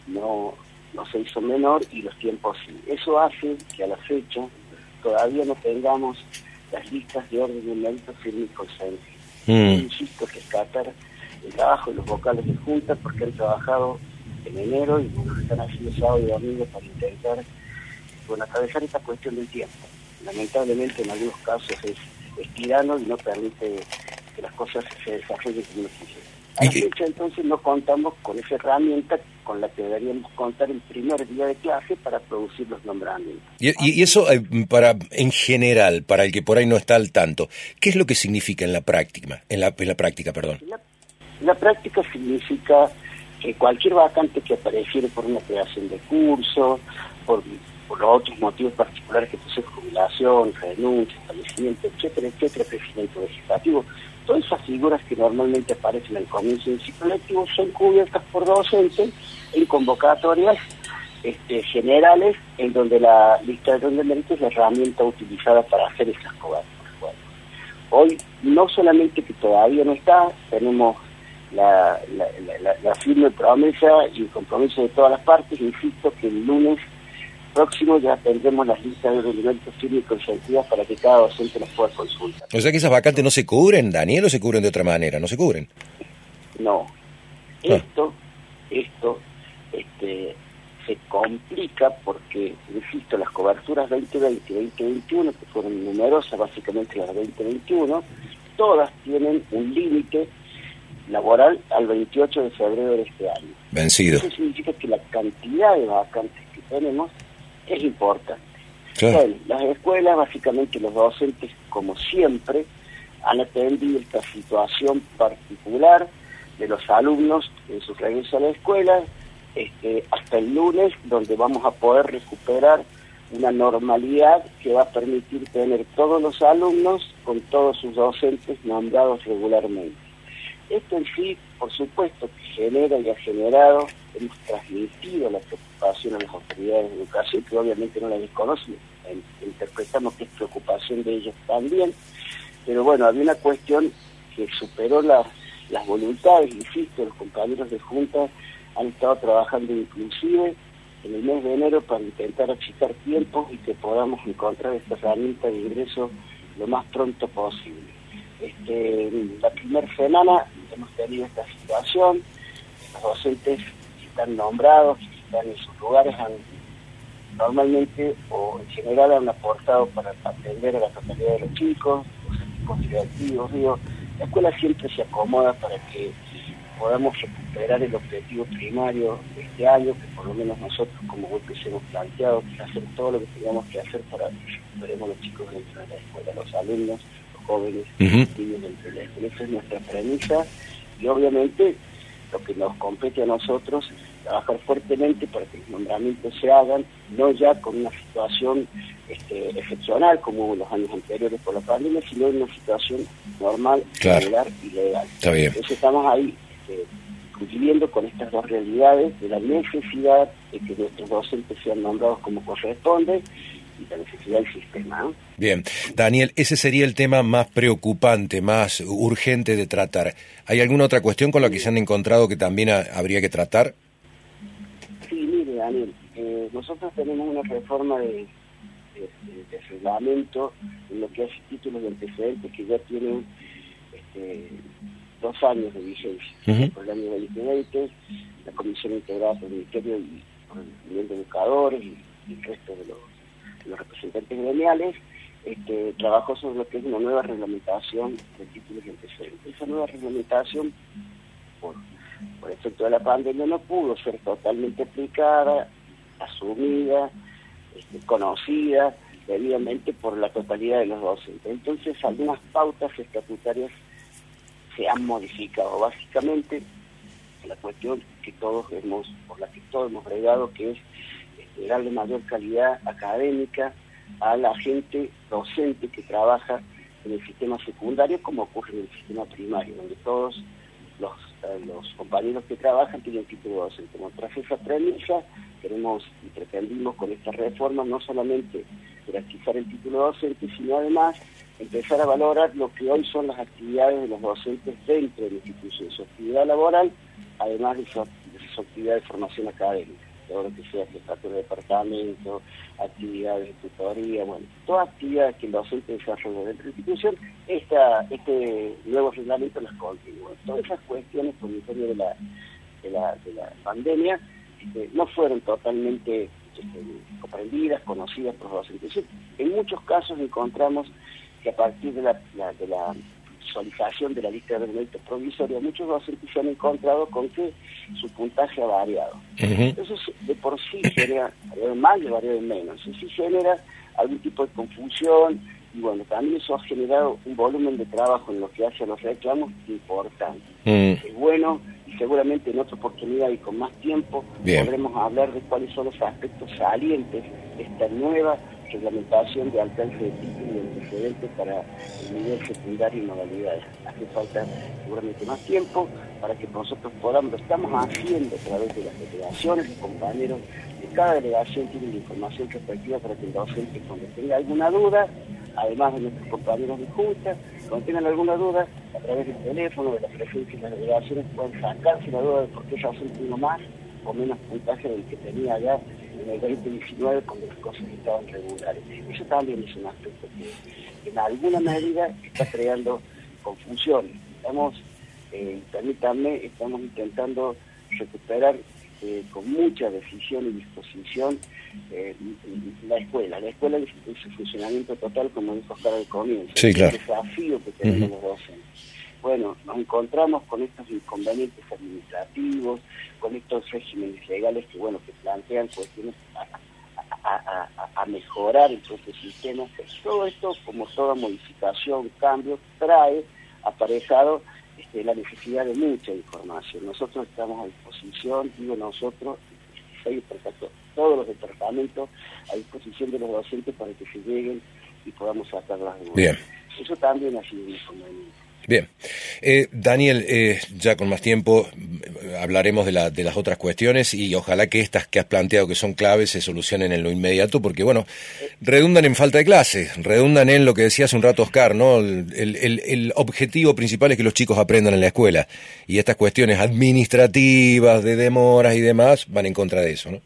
no, no se hizo menor y los tiempos sí. Eso hace que a la fecha todavía no tengamos las listas de orden de mérito firme y consentido. Mm. Insisto, rescatar el trabajo de los vocales de junta porque han trabajado en enero y bueno, están haciendo sábado y domingo para intentar bueno, atravesar esta cuestión del tiempo. Lamentablemente en algunos casos es, es tirano y no permite que las cosas se desarrollen como uno quisiera. A la fecha entonces no contamos con esa herramienta con la que deberíamos contar el primer día de clase para producir los nombramientos. Y, y eso eh, para en general, para el que por ahí no está al tanto, ¿qué es lo que significa en la práctica? En la, en la práctica, perdón. La, la práctica significa que cualquier vacante que apareciera por una creación de curso, por, por los otros motivos particulares que posee jubilación, renuncia, establecimiento, etcétera, etcétera, crecimiento vegetativo, todas esas figuras que normalmente aparecen al comienzo del ciclo lectivo son cubiertas por docentes en convocatorias este, generales, en donde la lista de orden de mérito es la herramienta utilizada para hacer esas coberturas. Bueno, hoy no solamente que todavía no está, tenemos la, la, la, la, la firme promesa y el compromiso de todas las partes, insisto que el lunes próximo ya tendremos las listas de rendimientos firmes y consentidas para que cada docente las pueda consultar. O sea que esas vacantes no se cubren, Daniel, o se cubren de otra manera, ¿no se cubren? No. Ah. Esto, esto, este, se complica porque, insisto, las coberturas veinte veinte y veinte veintiuno, que fueron numerosas, básicamente las veinte veintiuno, todas tienen un límite laboral al veintiocho de febrero de este año. Vencido. Eso significa que la cantidad de vacantes que tenemos es importante. Claro. Bueno, las escuelas, básicamente los docentes, como siempre, han atendido esta situación particular de los alumnos en su regreso a la escuela este, hasta el lunes, donde vamos a poder recuperar una normalidad que va a permitir tener todos los alumnos con todos sus docentes nombrados regularmente. Esto en sí, por supuesto, que genera y ha generado, hemos transmitido la preocupación a las autoridades de educación, que obviamente no la desconocen, interpretamos que es preocupación de ellos también, pero bueno, había una cuestión que superó la, las voluntades, insisto, los compañeros de Junta han estado trabajando inclusive en el mes de enero para intentar achicar tiempos y que podamos encontrar esta herramienta de ingreso lo más pronto posible. Este, la primera semana hemos tenido esta situación, los docentes que están nombrados, que están en sus lugares, han normalmente o en general han aportado para atender a la totalidad de los chicos, los equipos directivos, digo, la escuela siempre se acomoda para que podamos recuperar el objetivo primario de este año, que por lo menos nosotros como U P C hemos planteado, que hacer todo lo que tengamos que hacer para que recuperemos los chicos dentro de la escuela, los alumnos, jóvenes, uh-huh. niños dentro de la escuela. Esa es nuestra premisa y obviamente lo que nos compete a nosotros trabajar fuertemente para que los nombramientos se hagan, no ya con una situación este, excepcional como en los años anteriores por la pandemia, sino en una situación normal, claro. regular y legal. Está bien. Entonces estamos ahí este, conviviendo con estas dos realidades de la necesidad de que nuestros docentes sean nombrados como corresponde y la necesidad del sistema, ¿no? Bien, Daniel, ese sería el tema más preocupante, más urgente de tratar. ¿Hay alguna otra cuestión con la que se han encontrado que también ha, habría que tratar? Sí, mire, Daniel, eh, nosotros tenemos una reforma de, de, de, de reglamento en lo que hace títulos de antecedentes que ya tienen este, dos años de vigencia. Uh-huh. Por el año veinte veinte, la Comisión Integrada por el Ministerio y por el nivel de educadores y, y el resto de los los representantes gremiales, este, trabajó sobre lo que es una nueva reglamentación de títulos de antecedentes. Esa nueva reglamentación, por, por efecto de la pandemia, no pudo ser totalmente aplicada, asumida, este, conocida debidamente por la totalidad de los docentes. Entonces, algunas pautas estatutarias se han modificado. Básicamente, la cuestión que todos hemos, por la que todos hemos bregado, que es darle mayor calidad académica a la gente docente que trabaja en el sistema secundario, como ocurre en el sistema primario, donde todos los, eh, los compañeros que trabajan tienen título docente. Como tras esa premisa, queremos y pretendimos con esta reforma no solamente garantizar el título docente, sino además empezar a valorar lo que hoy son las actividades de los docentes dentro de la institución, su actividad laboral, además de su, de su actividad de formación académica, todo lo que sea jefatura de departamento, actividades de tutoría, bueno, todas actividades que el docente desarrolla dentro de la institución, esta, este nuevo reglamento las continúa. Todas esas cuestiones por el medio de la, de la, de la pandemia este, no fueron totalmente este, comprendidas, conocidas por los docentes. En muchos casos encontramos que a partir de la, la, de la visualización de la lista de méritos provisoria, muchos docentes se han encontrado con que su puntaje ha variado. Uh-huh. Entonces, de por sí genera, variado más y variado menos, y sí genera algún tipo de confusión, y bueno, también eso ha generado un volumen de trabajo en lo que hace a los reclamos importante. Uh-huh. Es bueno, y seguramente en otra oportunidad y con más tiempo, Bien. podremos hablar de cuáles son los aspectos salientes de esta nueva reglamentación de alcance de título y antecedentes para el nivel secundario y modalidades. Hace falta seguramente más tiempo para que nosotros podamos, lo estamos haciendo a través de las delegaciones, los compañeros de cada delegación tienen la información respectiva para que el docente, cuando tenga alguna duda, además de nuestros compañeros de junta, cuando tengan alguna duda, a través del teléfono, de la presencia de las delegaciones, puedan sacarse la duda de por qué ese docente tiene más o menos puntaje del que tenía allá en el veinte diecinueve cuando las cosas estaban regulares. Eso también es un aspecto que en alguna medida está creando confusión. Estamos, eh, permítanme, estamos intentando recuperar eh, con mucha decisión y disposición eh, la escuela. La escuela es, es su funcionamiento total, como dijo Oscar al comienzo. Sí, claro. Es el desafío que tenemos uh-huh. los docentes. Bueno, nos encontramos con estos inconvenientes administrativos, con estos regímenes legales que, bueno, que plantean cuestiones a, a, a, a mejorar el propio sistema. Todo esto, como toda modificación, cambio, trae aparejado este, la necesidad de mucha información. Nosotros estamos a disposición, digo nosotros, todos los departamentos a disposición de los docentes para que se lleguen y podamos sacar las dudas. Bien. Eso también ha sido un inconveniente. Bien. Eh, Daniel, eh, ya con más tiempo hablaremos de, la, de las otras cuestiones y ojalá que estas que has planteado que son claves se solucionen en lo inmediato porque, bueno, redundan en falta de clases, redundan en lo que decía hace un rato Oscar, ¿no? El, el, el objetivo principal es que los chicos aprendan en la escuela y estas cuestiones administrativas, de demoras y demás van en contra de eso, ¿no?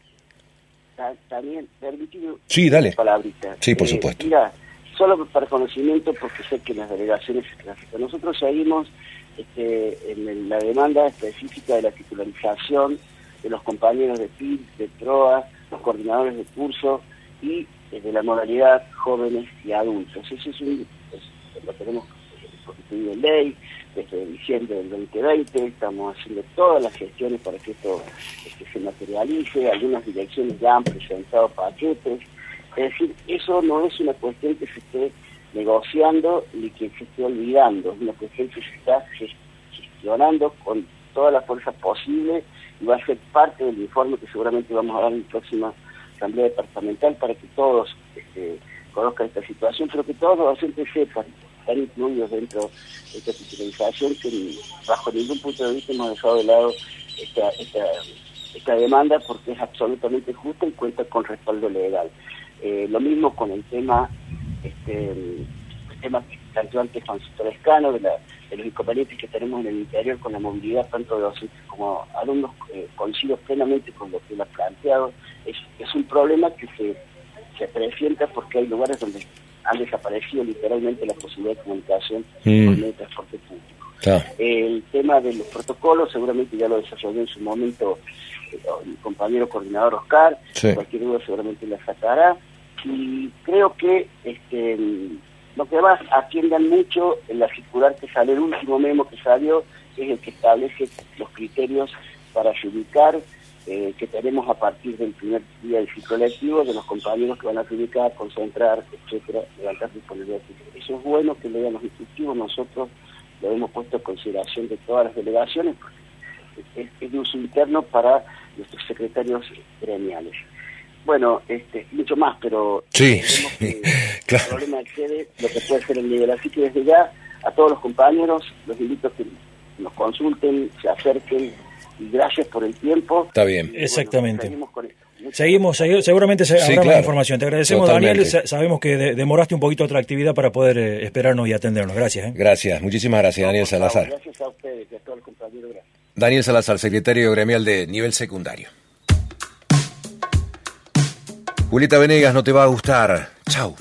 También, permitido. Sí, dale. Palabrita. Sí, por eh, supuesto. Mira, solo para conocimiento, porque sé que las delegaciones se clasifican. Nosotros seguimos este, en la demanda específica de la titularización de los compañeros de P I B, de T R O A, los coordinadores de curso y de la modalidad jóvenes y adultos. Eso es un, es, lo tenemos constituido en ley desde diciembre del veinte veinte, estamos haciendo todas las gestiones para que esto este, se materialice, algunas direcciones ya han presentado paquetes. Es decir, eso no es una cuestión que se esté negociando ni que se esté olvidando, es una cuestión que se está gestionando con toda la fuerza posible y va a ser parte del informe que seguramente vamos a dar en la próxima asamblea departamental para que todos este, conozcan esta situación, pero que todos los docentes sepan, están incluidos dentro de esta titularización, que bajo ningún punto de vista hemos dejado de lado esta, esta, esta demanda porque es absolutamente justa y cuenta con respaldo legal. Eh, lo mismo con el tema este el tema que planteó antes Juancito Lescano de, la, de los inconvenientes que tenemos en el interior con la movilidad tanto de docentes como alumnos. Eh, coincido plenamente con lo que él ha planteado. Es, es un problema que se, se presenta porque hay lugares donde han desaparecido literalmente la posibilidad de comunicación mm. con el transporte público. Ah. El tema de los protocolos seguramente ya lo desarrolló en su momento el compañero coordinador Oscar. Sí. Cualquier duda seguramente la sacará. Y creo que este lo que más atiendan mucho en la circular que sale, el último memo que salió, es el que establece los criterios para adjudicar eh, que tenemos a partir del primer día del ciclo lectivo, de los compañeros que van a adjudicar, concentrar, etcétera, levantar disponibilidad. Eso es bueno que lean los instructivos, nosotros lo hemos puesto en consideración de todas las delegaciones, porque es, es de uso interno para nuestros secretarios gremiales. Bueno, este, mucho más, pero sí, que claro. El problema excede lo que puede ser el nivel. Así que desde ya, a todos los compañeros, los invito a que nos consulten, se acerquen, y gracias por el tiempo. Está bien. Exactamente. Bueno, seguimos con esto. Seguimos, seguro, seguramente se, sí, habrá claro. más información. Te agradecemos, Totalmente. Daniel. Sabemos que de, demoraste un poquito otra actividad para poder eh, esperarnos y atendernos. Gracias. ¿eh? Gracias, muchísimas gracias, Daniel Salazar. Gracias a ustedes y a todo el compañero. Gracias. Daniel Salazar, secretario gremial de nivel secundario. Julieta Venegas, no te va a gustar. Chau.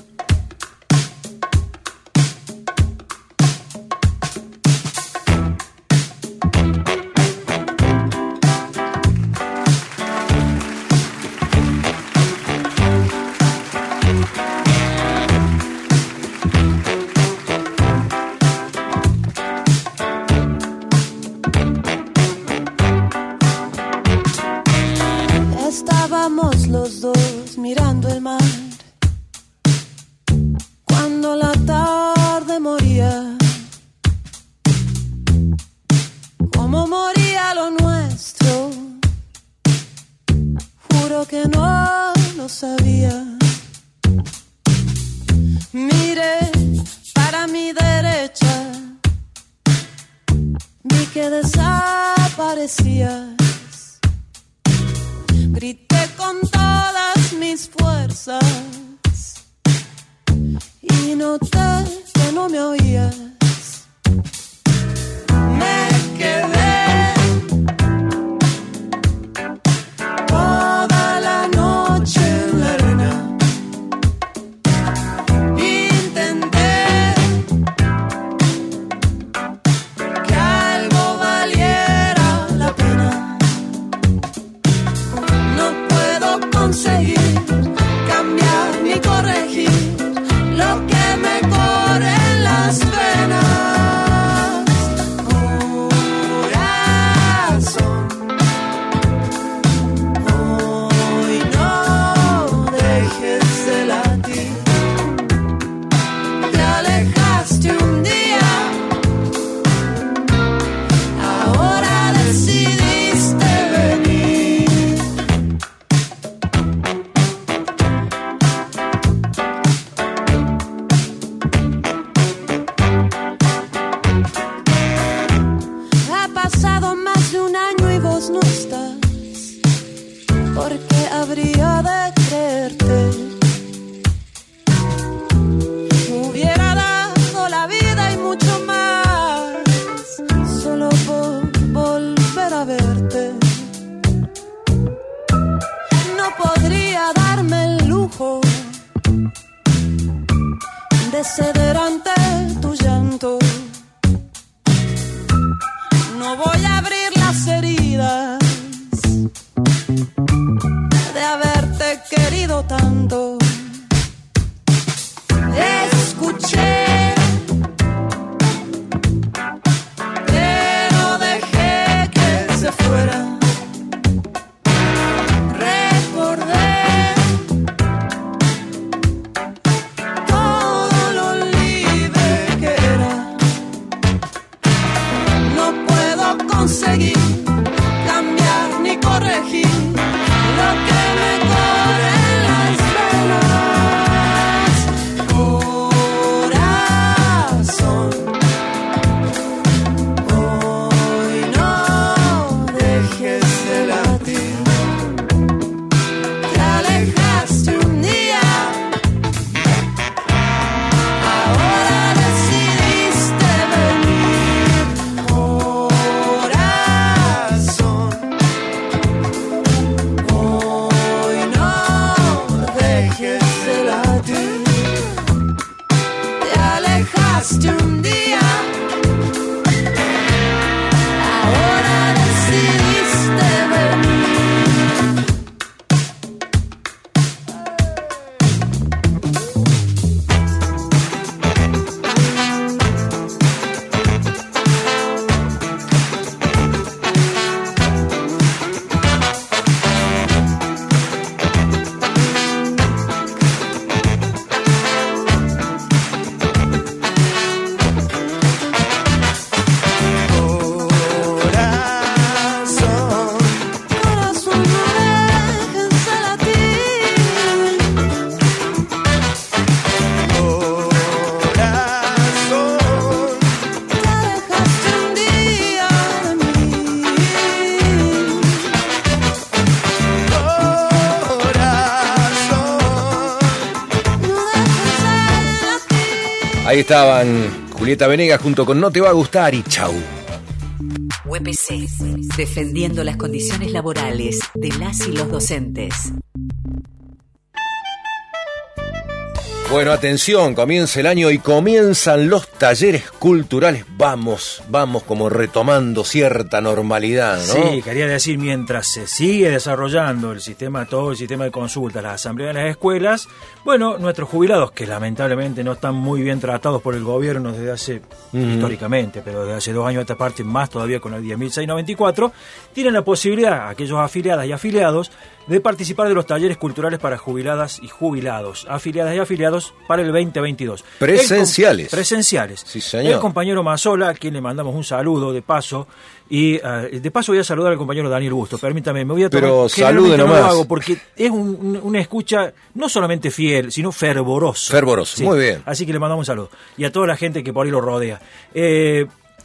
Estábamos los dos mirando el mar cuando la tarde moría, como moría lo nuestro. Juro que no lo sabía. Miré para mi derecha, vi que desaparecías. Grité con todas mis fuerzas y noté que no me oías. Me quedé toda la noche en la arena. Intenté que algo valiera la pena. No puedo conseguir cambiar ni corregir lo que me corre en las venas. Corazón, hoy no dejes de latir. Te alejaste un día, ahora decidiste venir. Ha pasado más de un año y vos no estás. ¿Por qué habría de creerte? Hubiera dado la vida y mucho más solo por volver a verte. No podría darme el lujo de ceder ante tu llanto. No voy a abrir las heridas de haberte querido tanto. Escuché, pero dejé que se fuera. Recordé todo lo libre que era. No puedo conseguir cambiar ni corregir lo que me corre en las venas. Corazón, hoy no dejes de latir. Te alejaste un día, ahora decidiste venir. Corazón, hoy no dejes de latir. Te alejaste un día, ahora decidiste venir. Corazón, no dejes de latir. Te alejaste un día de mí. No dejes de latir. Ahí estaban Julieta Venegas junto con No te va a gustar y chau. U E P C, defendiendo las condiciones laborales de las y los docentes. Bueno, atención, comienza el año y comienzan los talleres culturales. Vamos, vamos como retomando cierta normalidad, ¿no? Sí, quería decir, mientras se sigue desarrollando el sistema, todo el sistema de consultas, las asambleas de las escuelas, bueno, nuestros jubilados, que lamentablemente no están muy bien tratados por el gobierno desde hace, uh-huh. históricamente, pero desde hace dos años a esta parte, más todavía con el diez mil seiscientos noventa y cuatro, tienen la posibilidad, aquellos afiliadas y afiliados, de participar de los talleres culturales para jubiladas y jubilados, afiliadas y afiliados para el veinte veintidós. Presenciales. Com- presenciales. Sí, señor. El compañero Mazola, a quien le mandamos un saludo de paso, y uh, de paso voy a saludar al compañero Daniel Busto, permítame, me voy a tomar... Pero salude nomás. No lo hago porque es un, un, una escucha no solamente fiel, sino fervoroso. Fervoroso, sí. Muy bien. Así que le mandamos un saludo. Y a toda la gente que por ahí lo rodea. Eh...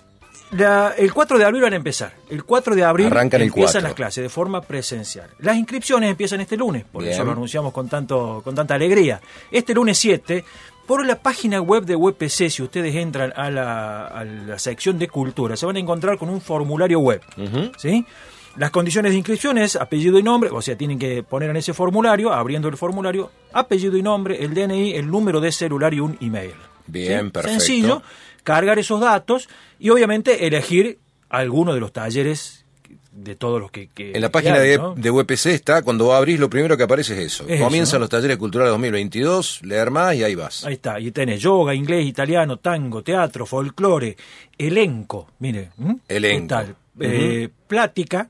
La, el cuatro de abril van a empezar. El cuatro de abril Arrancan el empiezan cuatro. las clases de forma presencial. Las inscripciones empiezan este lunes, por Bien. eso lo anunciamos con tanto con tanta alegría. Este lunes siete, por la página web de U E P C, si ustedes entran a la, a la sección de cultura, se van a encontrar con un formulario web. Uh-huh. ¿Sí? Las condiciones de inscripción es apellido y nombre, o sea, tienen que poner en ese formulario, abriendo el formulario, apellido y nombre, el D N I, el número de celular y un email. Bien, ¿sí? perfecto. Sencillo, cargar esos datos y obviamente elegir alguno de los talleres de todos los que... que en la página que hay, de, ¿no? de U E P C está, cuando abrís, lo primero que aparece es eso. Es Comienzan eso, ¿no? los talleres culturales dos mil veintidós, leer más y ahí vas. Ahí está, y tenés yoga, inglés, italiano, tango, teatro, folclore, elenco, mire. ¿m? Elenco. Tal, Uh-huh. eh, plática.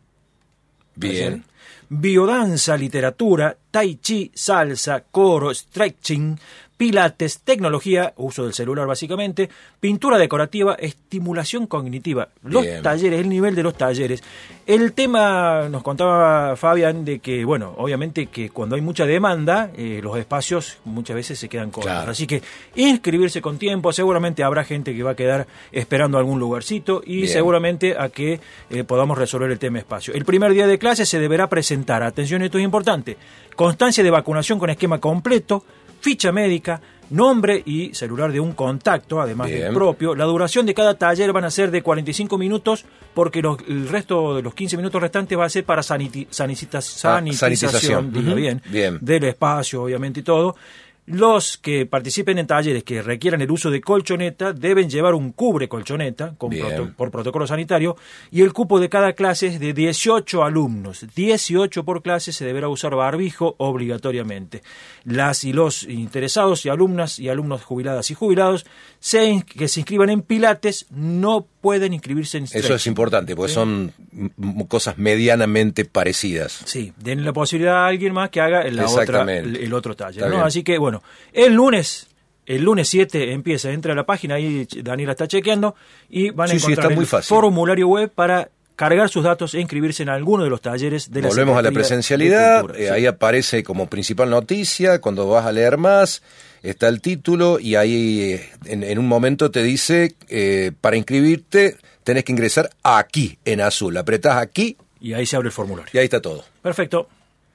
Bien. Biodanza, literatura, tai chi, salsa, coro, stretching, pilates, tecnología, uso del celular básicamente, pintura decorativa, estimulación cognitiva. Los Bien. talleres, el nivel de los talleres. El tema, nos contaba Fabián, de que, bueno, obviamente que cuando hay mucha demanda, eh, los espacios muchas veces se quedan cortos. Claro. Así que inscribirse con tiempo, seguramente habrá gente que va a quedar esperando algún lugarcito y Bien. seguramente a que eh, podamos resolver el tema espacio. El primer día de clase se deberá presentar, atención, esto es importante, constancia de vacunación con esquema completo, ficha médica, nombre y celular de un contacto, además Bien. del propio. La duración de cada taller van a ser de cuarenta y cinco minutos, porque los, el resto de los quince minutos restantes va a ser para saniti, sanita, sanitización, Ah, sanitización. diga Uh-huh. bien, Bien. del espacio, obviamente, y todo. Los que participen en talleres que requieran el uso de colchoneta deben llevar un cubre colchoneta con Bien. proto- por protocolo sanitario, y el cupo de cada clase es de dieciocho alumnos. dieciocho por clase, se deberá usar barbijo obligatoriamente. Las y los interesados y alumnas y alumnos jubiladas y jubilados se in- que se inscriban en Pilates no pueden inscribirse en Eso stretching. es importante, porque Sí. son m- cosas medianamente parecidas. Sí, den la posibilidad a alguien más que haga la otra, Exactamente. el, el otro taller, Está ¿no? bien. Así que, bueno, el lunes, el lunes siete empieza, entra a la página, ahí Daniela está chequeando, y van a Sí, sí, encontrar está muy el fácil. formulario web para cargar sus datos e inscribirse en alguno de los talleres de la Volvemos a la Secretaría de presencialidad, Cultura. eh, Sí. ahí aparece como principal noticia, cuando vas a leer más, está el título y ahí eh, en, en un momento te dice, eh, para inscribirte tenés que ingresar aquí, en azul, apretás aquí Y ahí se abre el formulario. y ahí está todo. Perfecto.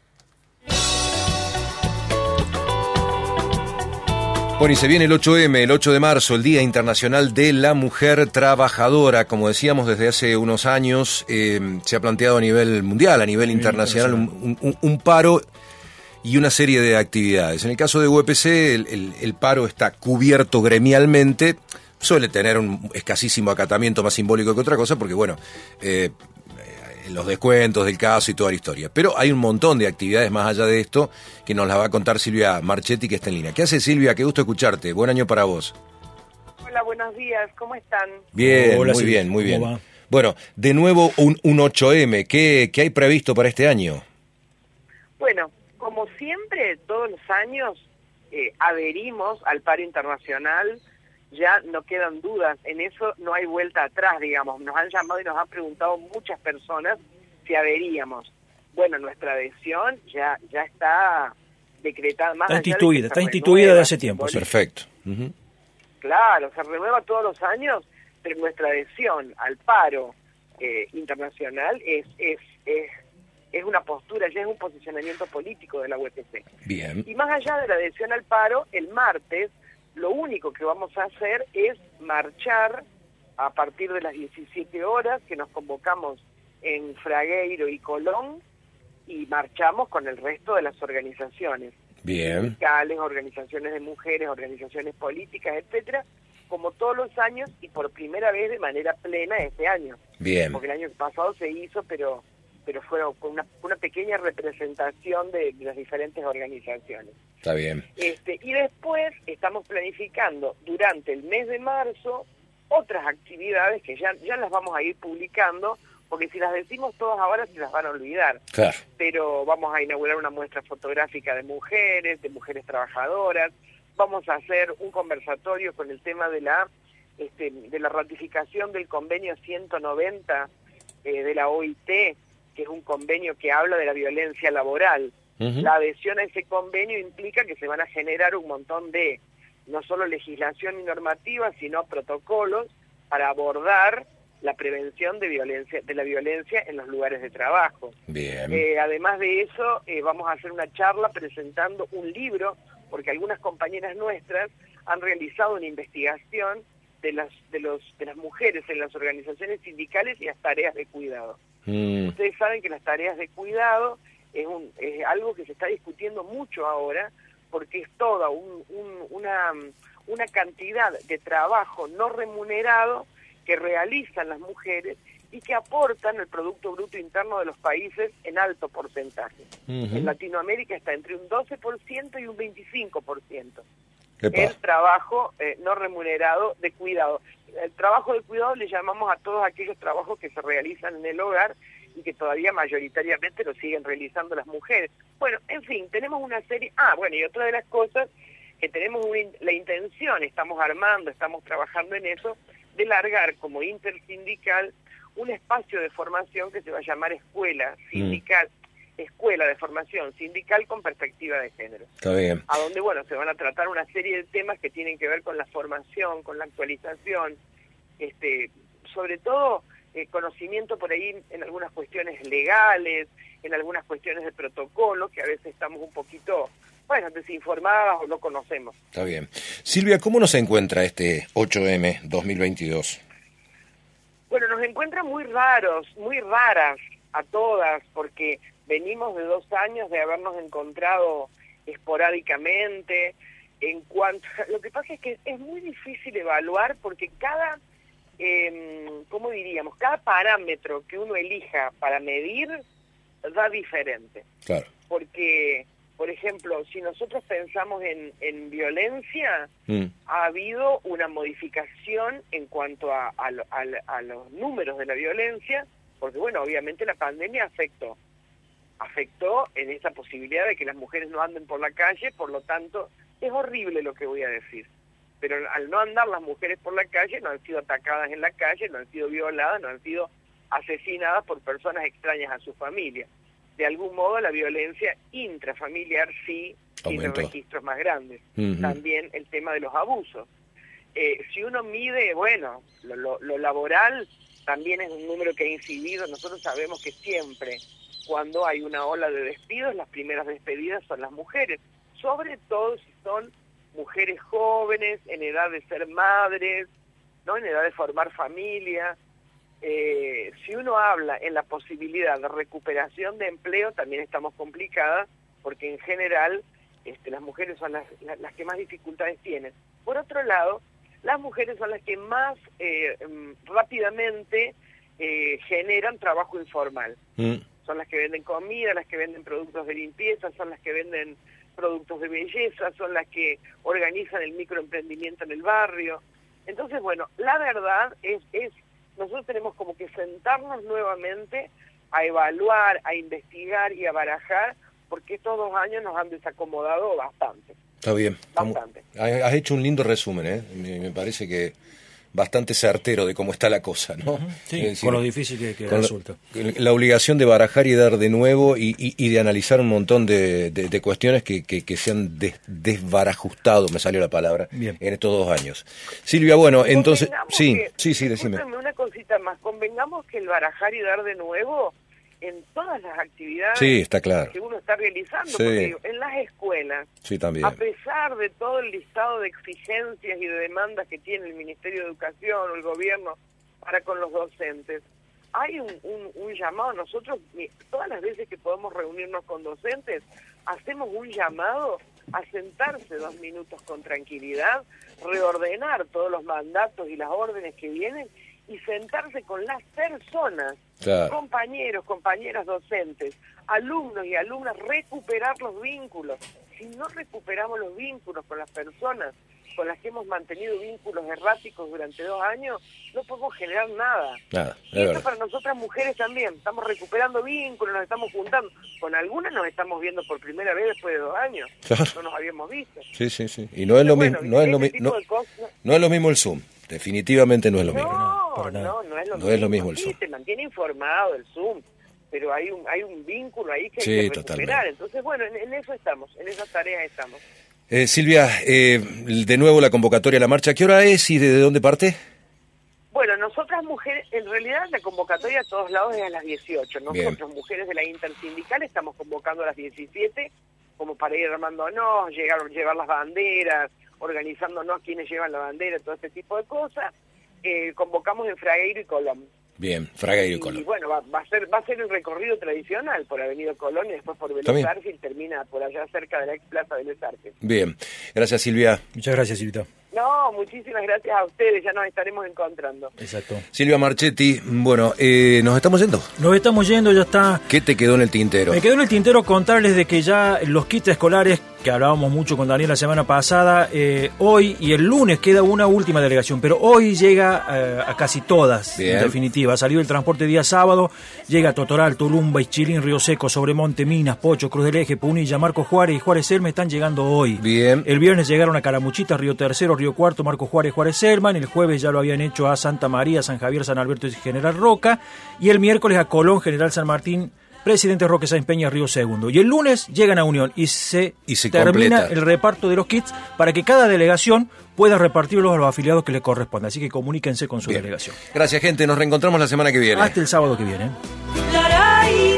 Bueno, y se viene el ocho eme, el ocho de marzo, el Día Internacional de la Mujer Trabajadora. Como decíamos, desde hace unos años eh, se ha planteado a nivel mundial, a nivel internacional, un, un, un paro y una serie de actividades. En el caso de U E P C, el, el, el paro está cubierto gremialmente, suele tener un escasísimo acatamiento, más simbólico que otra cosa, porque bueno, eh, los descuentos del caso y toda la historia. Pero hay un montón de actividades más allá de esto que nos las va a contar Silvia Marchetti, que está en línea. ¿Qué hace, Silvia? Qué gusto escucharte. Buen año para vos. Hola, buenos días. ¿Cómo están? Bien, Hola, muy Silvia. bien, muy bien. ¿Cómo va? Bueno, de nuevo un, un ocho eme. ¿Qué, ¿Qué hay previsto para este año? Bueno, como siempre, todos los años eh, adherimos al paro internacional. Ya no quedan dudas, en eso no hay vuelta atrás, digamos. Nos han llamado y nos han preguntado muchas personas si adheríamos. Bueno, nuestra adhesión ya ya está decretada. Más Está allá de que instituida, se está instituida renueva, de hace tiempo. Sí. Perfecto. Ujú. Claro, se renueva todos los años, pero nuestra adhesión al paro eh, internacional es, es, es, es una postura, ya es un posicionamiento político de la U E P C. Bien. Y más allá de la adhesión al paro, el martes lo único que vamos a hacer es marchar a partir de las diecisiete horas, que nos convocamos en Fragueiro y Colón, y marchamos con el resto de las organizaciones. Bien. Sindicales, organizaciones de mujeres, organizaciones políticas, etcétera, como todos los años y por primera vez de manera plena este año. Bien. Porque el año pasado se hizo, pero pero fue con una, una pequeña representación de, de las diferentes organizaciones. Está bien. Este, y después estamos planificando durante el mes de marzo otras actividades que ya, ya las vamos a ir publicando, porque si las decimos todas ahora se las van a olvidar. Claro. Pero vamos a inaugurar una muestra fotográfica de mujeres, de mujeres trabajadoras, vamos a hacer un conversatorio con el tema de la este, de la ratificación del convenio ciento noventa eh, de la O I T, que es un convenio que habla de la violencia laboral. Uh-huh. La adhesión a ese convenio implica que se van a generar un montón de, no solo legislación y normativa, sino protocolos para abordar la prevención de violencia, de la violencia en los lugares de trabajo. Bien. Eh, además de eso, eh, vamos a hacer una charla presentando un libro, porque algunas compañeras nuestras han realizado una investigación de las de los de las mujeres en las organizaciones sindicales y las tareas de cuidado. Mm. Ustedes saben que las tareas de cuidado es, un, es algo que se está discutiendo mucho ahora, porque es toda un, un, una, una cantidad de trabajo no remunerado que realizan las mujeres y que aportan el Producto Bruto Interno de los países en alto porcentaje. Uh-huh. En Latinoamérica está entre un doce por ciento y un veinticinco por ciento. El trabajo eh, no remunerado de cuidado. El trabajo de cuidado le llamamos a todos aquellos trabajos que se realizan en el hogar y que todavía mayoritariamente lo siguen realizando las mujeres. Bueno, en fin, tenemos una serie... Ah, bueno, y otra de las cosas que tenemos una, la intención, estamos armando, estamos trabajando en eso, de largar como intersindical un espacio de formación que se va a llamar Escuela Sindical, mm. Escuela de Formación Sindical con Perspectiva de Género. Está bien. A donde, bueno, se van a tratar una serie de temas que tienen que ver con la formación, con la actualización, este, sobre todo eh, conocimiento por ahí en algunas cuestiones legales, en algunas cuestiones de protocolo, que a veces estamos un poquito, bueno, desinformadas o no conocemos. Está bien. Silvia, ¿cómo nos encuentra este ocho eme dos mil veintidós? Bueno, nos encuentra muy raros, muy raras a todas, porque venimos de dos años de habernos encontrado esporádicamente. En cuanto, lo que pasa es que es muy difícil evaluar porque cada, eh, ¿cómo diríamos? Cada parámetro que uno elija para medir da diferente. Claro. Porque, por ejemplo, si nosotros pensamos en, en violencia, mm. ha habido una modificación en cuanto a, a, a, a los números de la violencia, porque, bueno, obviamente la pandemia afectó. afectó en esa posibilidad de que las mujeres no anden por la calle, por lo tanto, es horrible lo que voy a decir, pero al no andar las mujeres por la calle, no han sido atacadas en la calle, no han sido violadas, no han sido asesinadas por personas extrañas a su familia. De algún modo la violencia intrafamiliar sí tiene registros más grandes. Uh-huh. También el tema de los abusos. Eh, si uno mide, bueno, lo, lo, lo laboral también es un número que ha incidido. Nosotros sabemos que siempre cuando hay una ola de despidos, las primeras despedidas son las mujeres, sobre todo si son mujeres jóvenes, en edad de ser madres, ¿no? En edad de formar familia. Eh, si uno habla en la posibilidad de recuperación de empleo, también estamos complicadas, porque en general este, las mujeres son las, las, las que más dificultades tienen. Por otro lado, las mujeres son las que más eh, rápidamente eh, generan trabajo informal. Mm. Son las que venden comida, las que venden productos de limpieza, son las que venden productos de belleza, son las que organizan el microemprendimiento en el barrio. Entonces, bueno, la verdad es, es nosotros tenemos como que sentarnos nuevamente a evaluar, a investigar y a barajar, porque estos dos años nos han desacomodado bastante. Está bien. Bastante. Has hecho un lindo resumen, ¿eh? Me, me parece que bastante certero de cómo está la cosa, ¿no? Sí, es decir, con lo difícil que, que resulta. La, la obligación de barajar y dar de nuevo y, y, y de analizar un montón de, de, de cuestiones que, que, que se han des, desbarajustado, me salió la palabra, bien, en estos dos años. Silvia, bueno, entonces... Sí, que, sí, sí, decime. Una cosita más, convengamos que el barajar y dar de nuevo en todas las actividades sí, está claro. que uno está realizando, Sí. porque digo, en las escuelas, Sí, también. a pesar de todo el listado de exigencias y de demandas que tiene el Ministerio de Educación o el gobierno para con los docentes, hay un, un, un llamado. Nosotros, todas las veces que podemos reunirnos con docentes, hacemos un llamado a sentarse dos minutos con tranquilidad, reordenar todos los mandatos y las órdenes que vienen y sentarse con las personas, Claro. compañeros, compañeras docentes, alumnos y alumnas, recuperar los vínculos. Si no recuperamos los vínculos con las personas con las que hemos mantenido vínculos erráticos durante dos años, no podemos generar nada. Nada, es Y esto verdad. para nosotras mujeres también. Estamos recuperando vínculos, nos estamos juntando. Con algunas nos estamos viendo por primera vez después de dos años. Claro. No nos habíamos visto. Sí, sí, sí. Y no es lo Bueno, mismo, no es lo ese mismo, tipo no, de cosas- no es lo mismo el Zoom. Definitivamente no es lo mismo. No, para nada. no, no es lo No mismo. es lo mismo el Sí, Zoom. se mantiene informado el Zoom, pero hay un hay un vínculo ahí que Sí, hay que recuperar. totalmente. Entonces, bueno, en, en eso estamos, en esas tareas estamos. Eh, Silvia, eh, de nuevo la convocatoria a la marcha. ¿Qué hora es y de dónde parte? Bueno, nosotras mujeres, en realidad la convocatoria a todos lados es a las dieciocho. Nosotros, Bien. mujeres de la intersindical, estamos convocando a las diecisiete como para ir armándonos, llegar, llevar las banderas, organizándonos quienes llevan la bandera, todo este tipo de cosas. Eh, convocamos en Fragueiro y Colón. Bien, Fragueiro y Y Colón. bueno, va, va a ser va a ser el recorrido tradicional por Avenida Colón y después por Está Vélez bien. Arfield, termina por allá cerca de la ex plaza de Vélez Arfield. Bien, gracias Silvia. Muchas gracias, Silvita. No, muchísimas gracias a ustedes, ya nos estaremos encontrando. Exacto. Silvia Marchetti, bueno, eh, nos estamos yendo. Nos estamos yendo, ya está. ¿Qué te quedó en el tintero? Me quedó en el tintero contarles de que ya los kits escolares, que hablábamos mucho con Daniel la semana pasada, eh, hoy y el lunes queda una última delegación, pero hoy llega eh, a casi todas, Bien. en definitiva. Salió el transporte día sábado, llega a Totoral, Tulumba, Ischilín, Río Seco, Sobremonte, Minas, Pocho, Cruz del Eje, Punilla, Marcos Juárez y Juárez Selma están llegando hoy. Bien. El viernes llegaron a Calamuchita, Río Tercero, Río Cuarto, Marcos Juárez, Juárez Selman. El jueves ya lo habían hecho a Santa María, San Javier, San Alberto y General Roca. Y el miércoles a Colón, General San Martín, Presidente Roque Sáenz Peña, Río Segundo. Y el lunes llegan a Unión y se, Y se termina completa. el reparto de los kits para que cada delegación pueda repartirlos a los afiliados que le corresponda. Así que comuníquense con su Bien. delegación. Gracias gente, nos reencontramos la semana que viene. Hasta el sábado que viene. La, la, y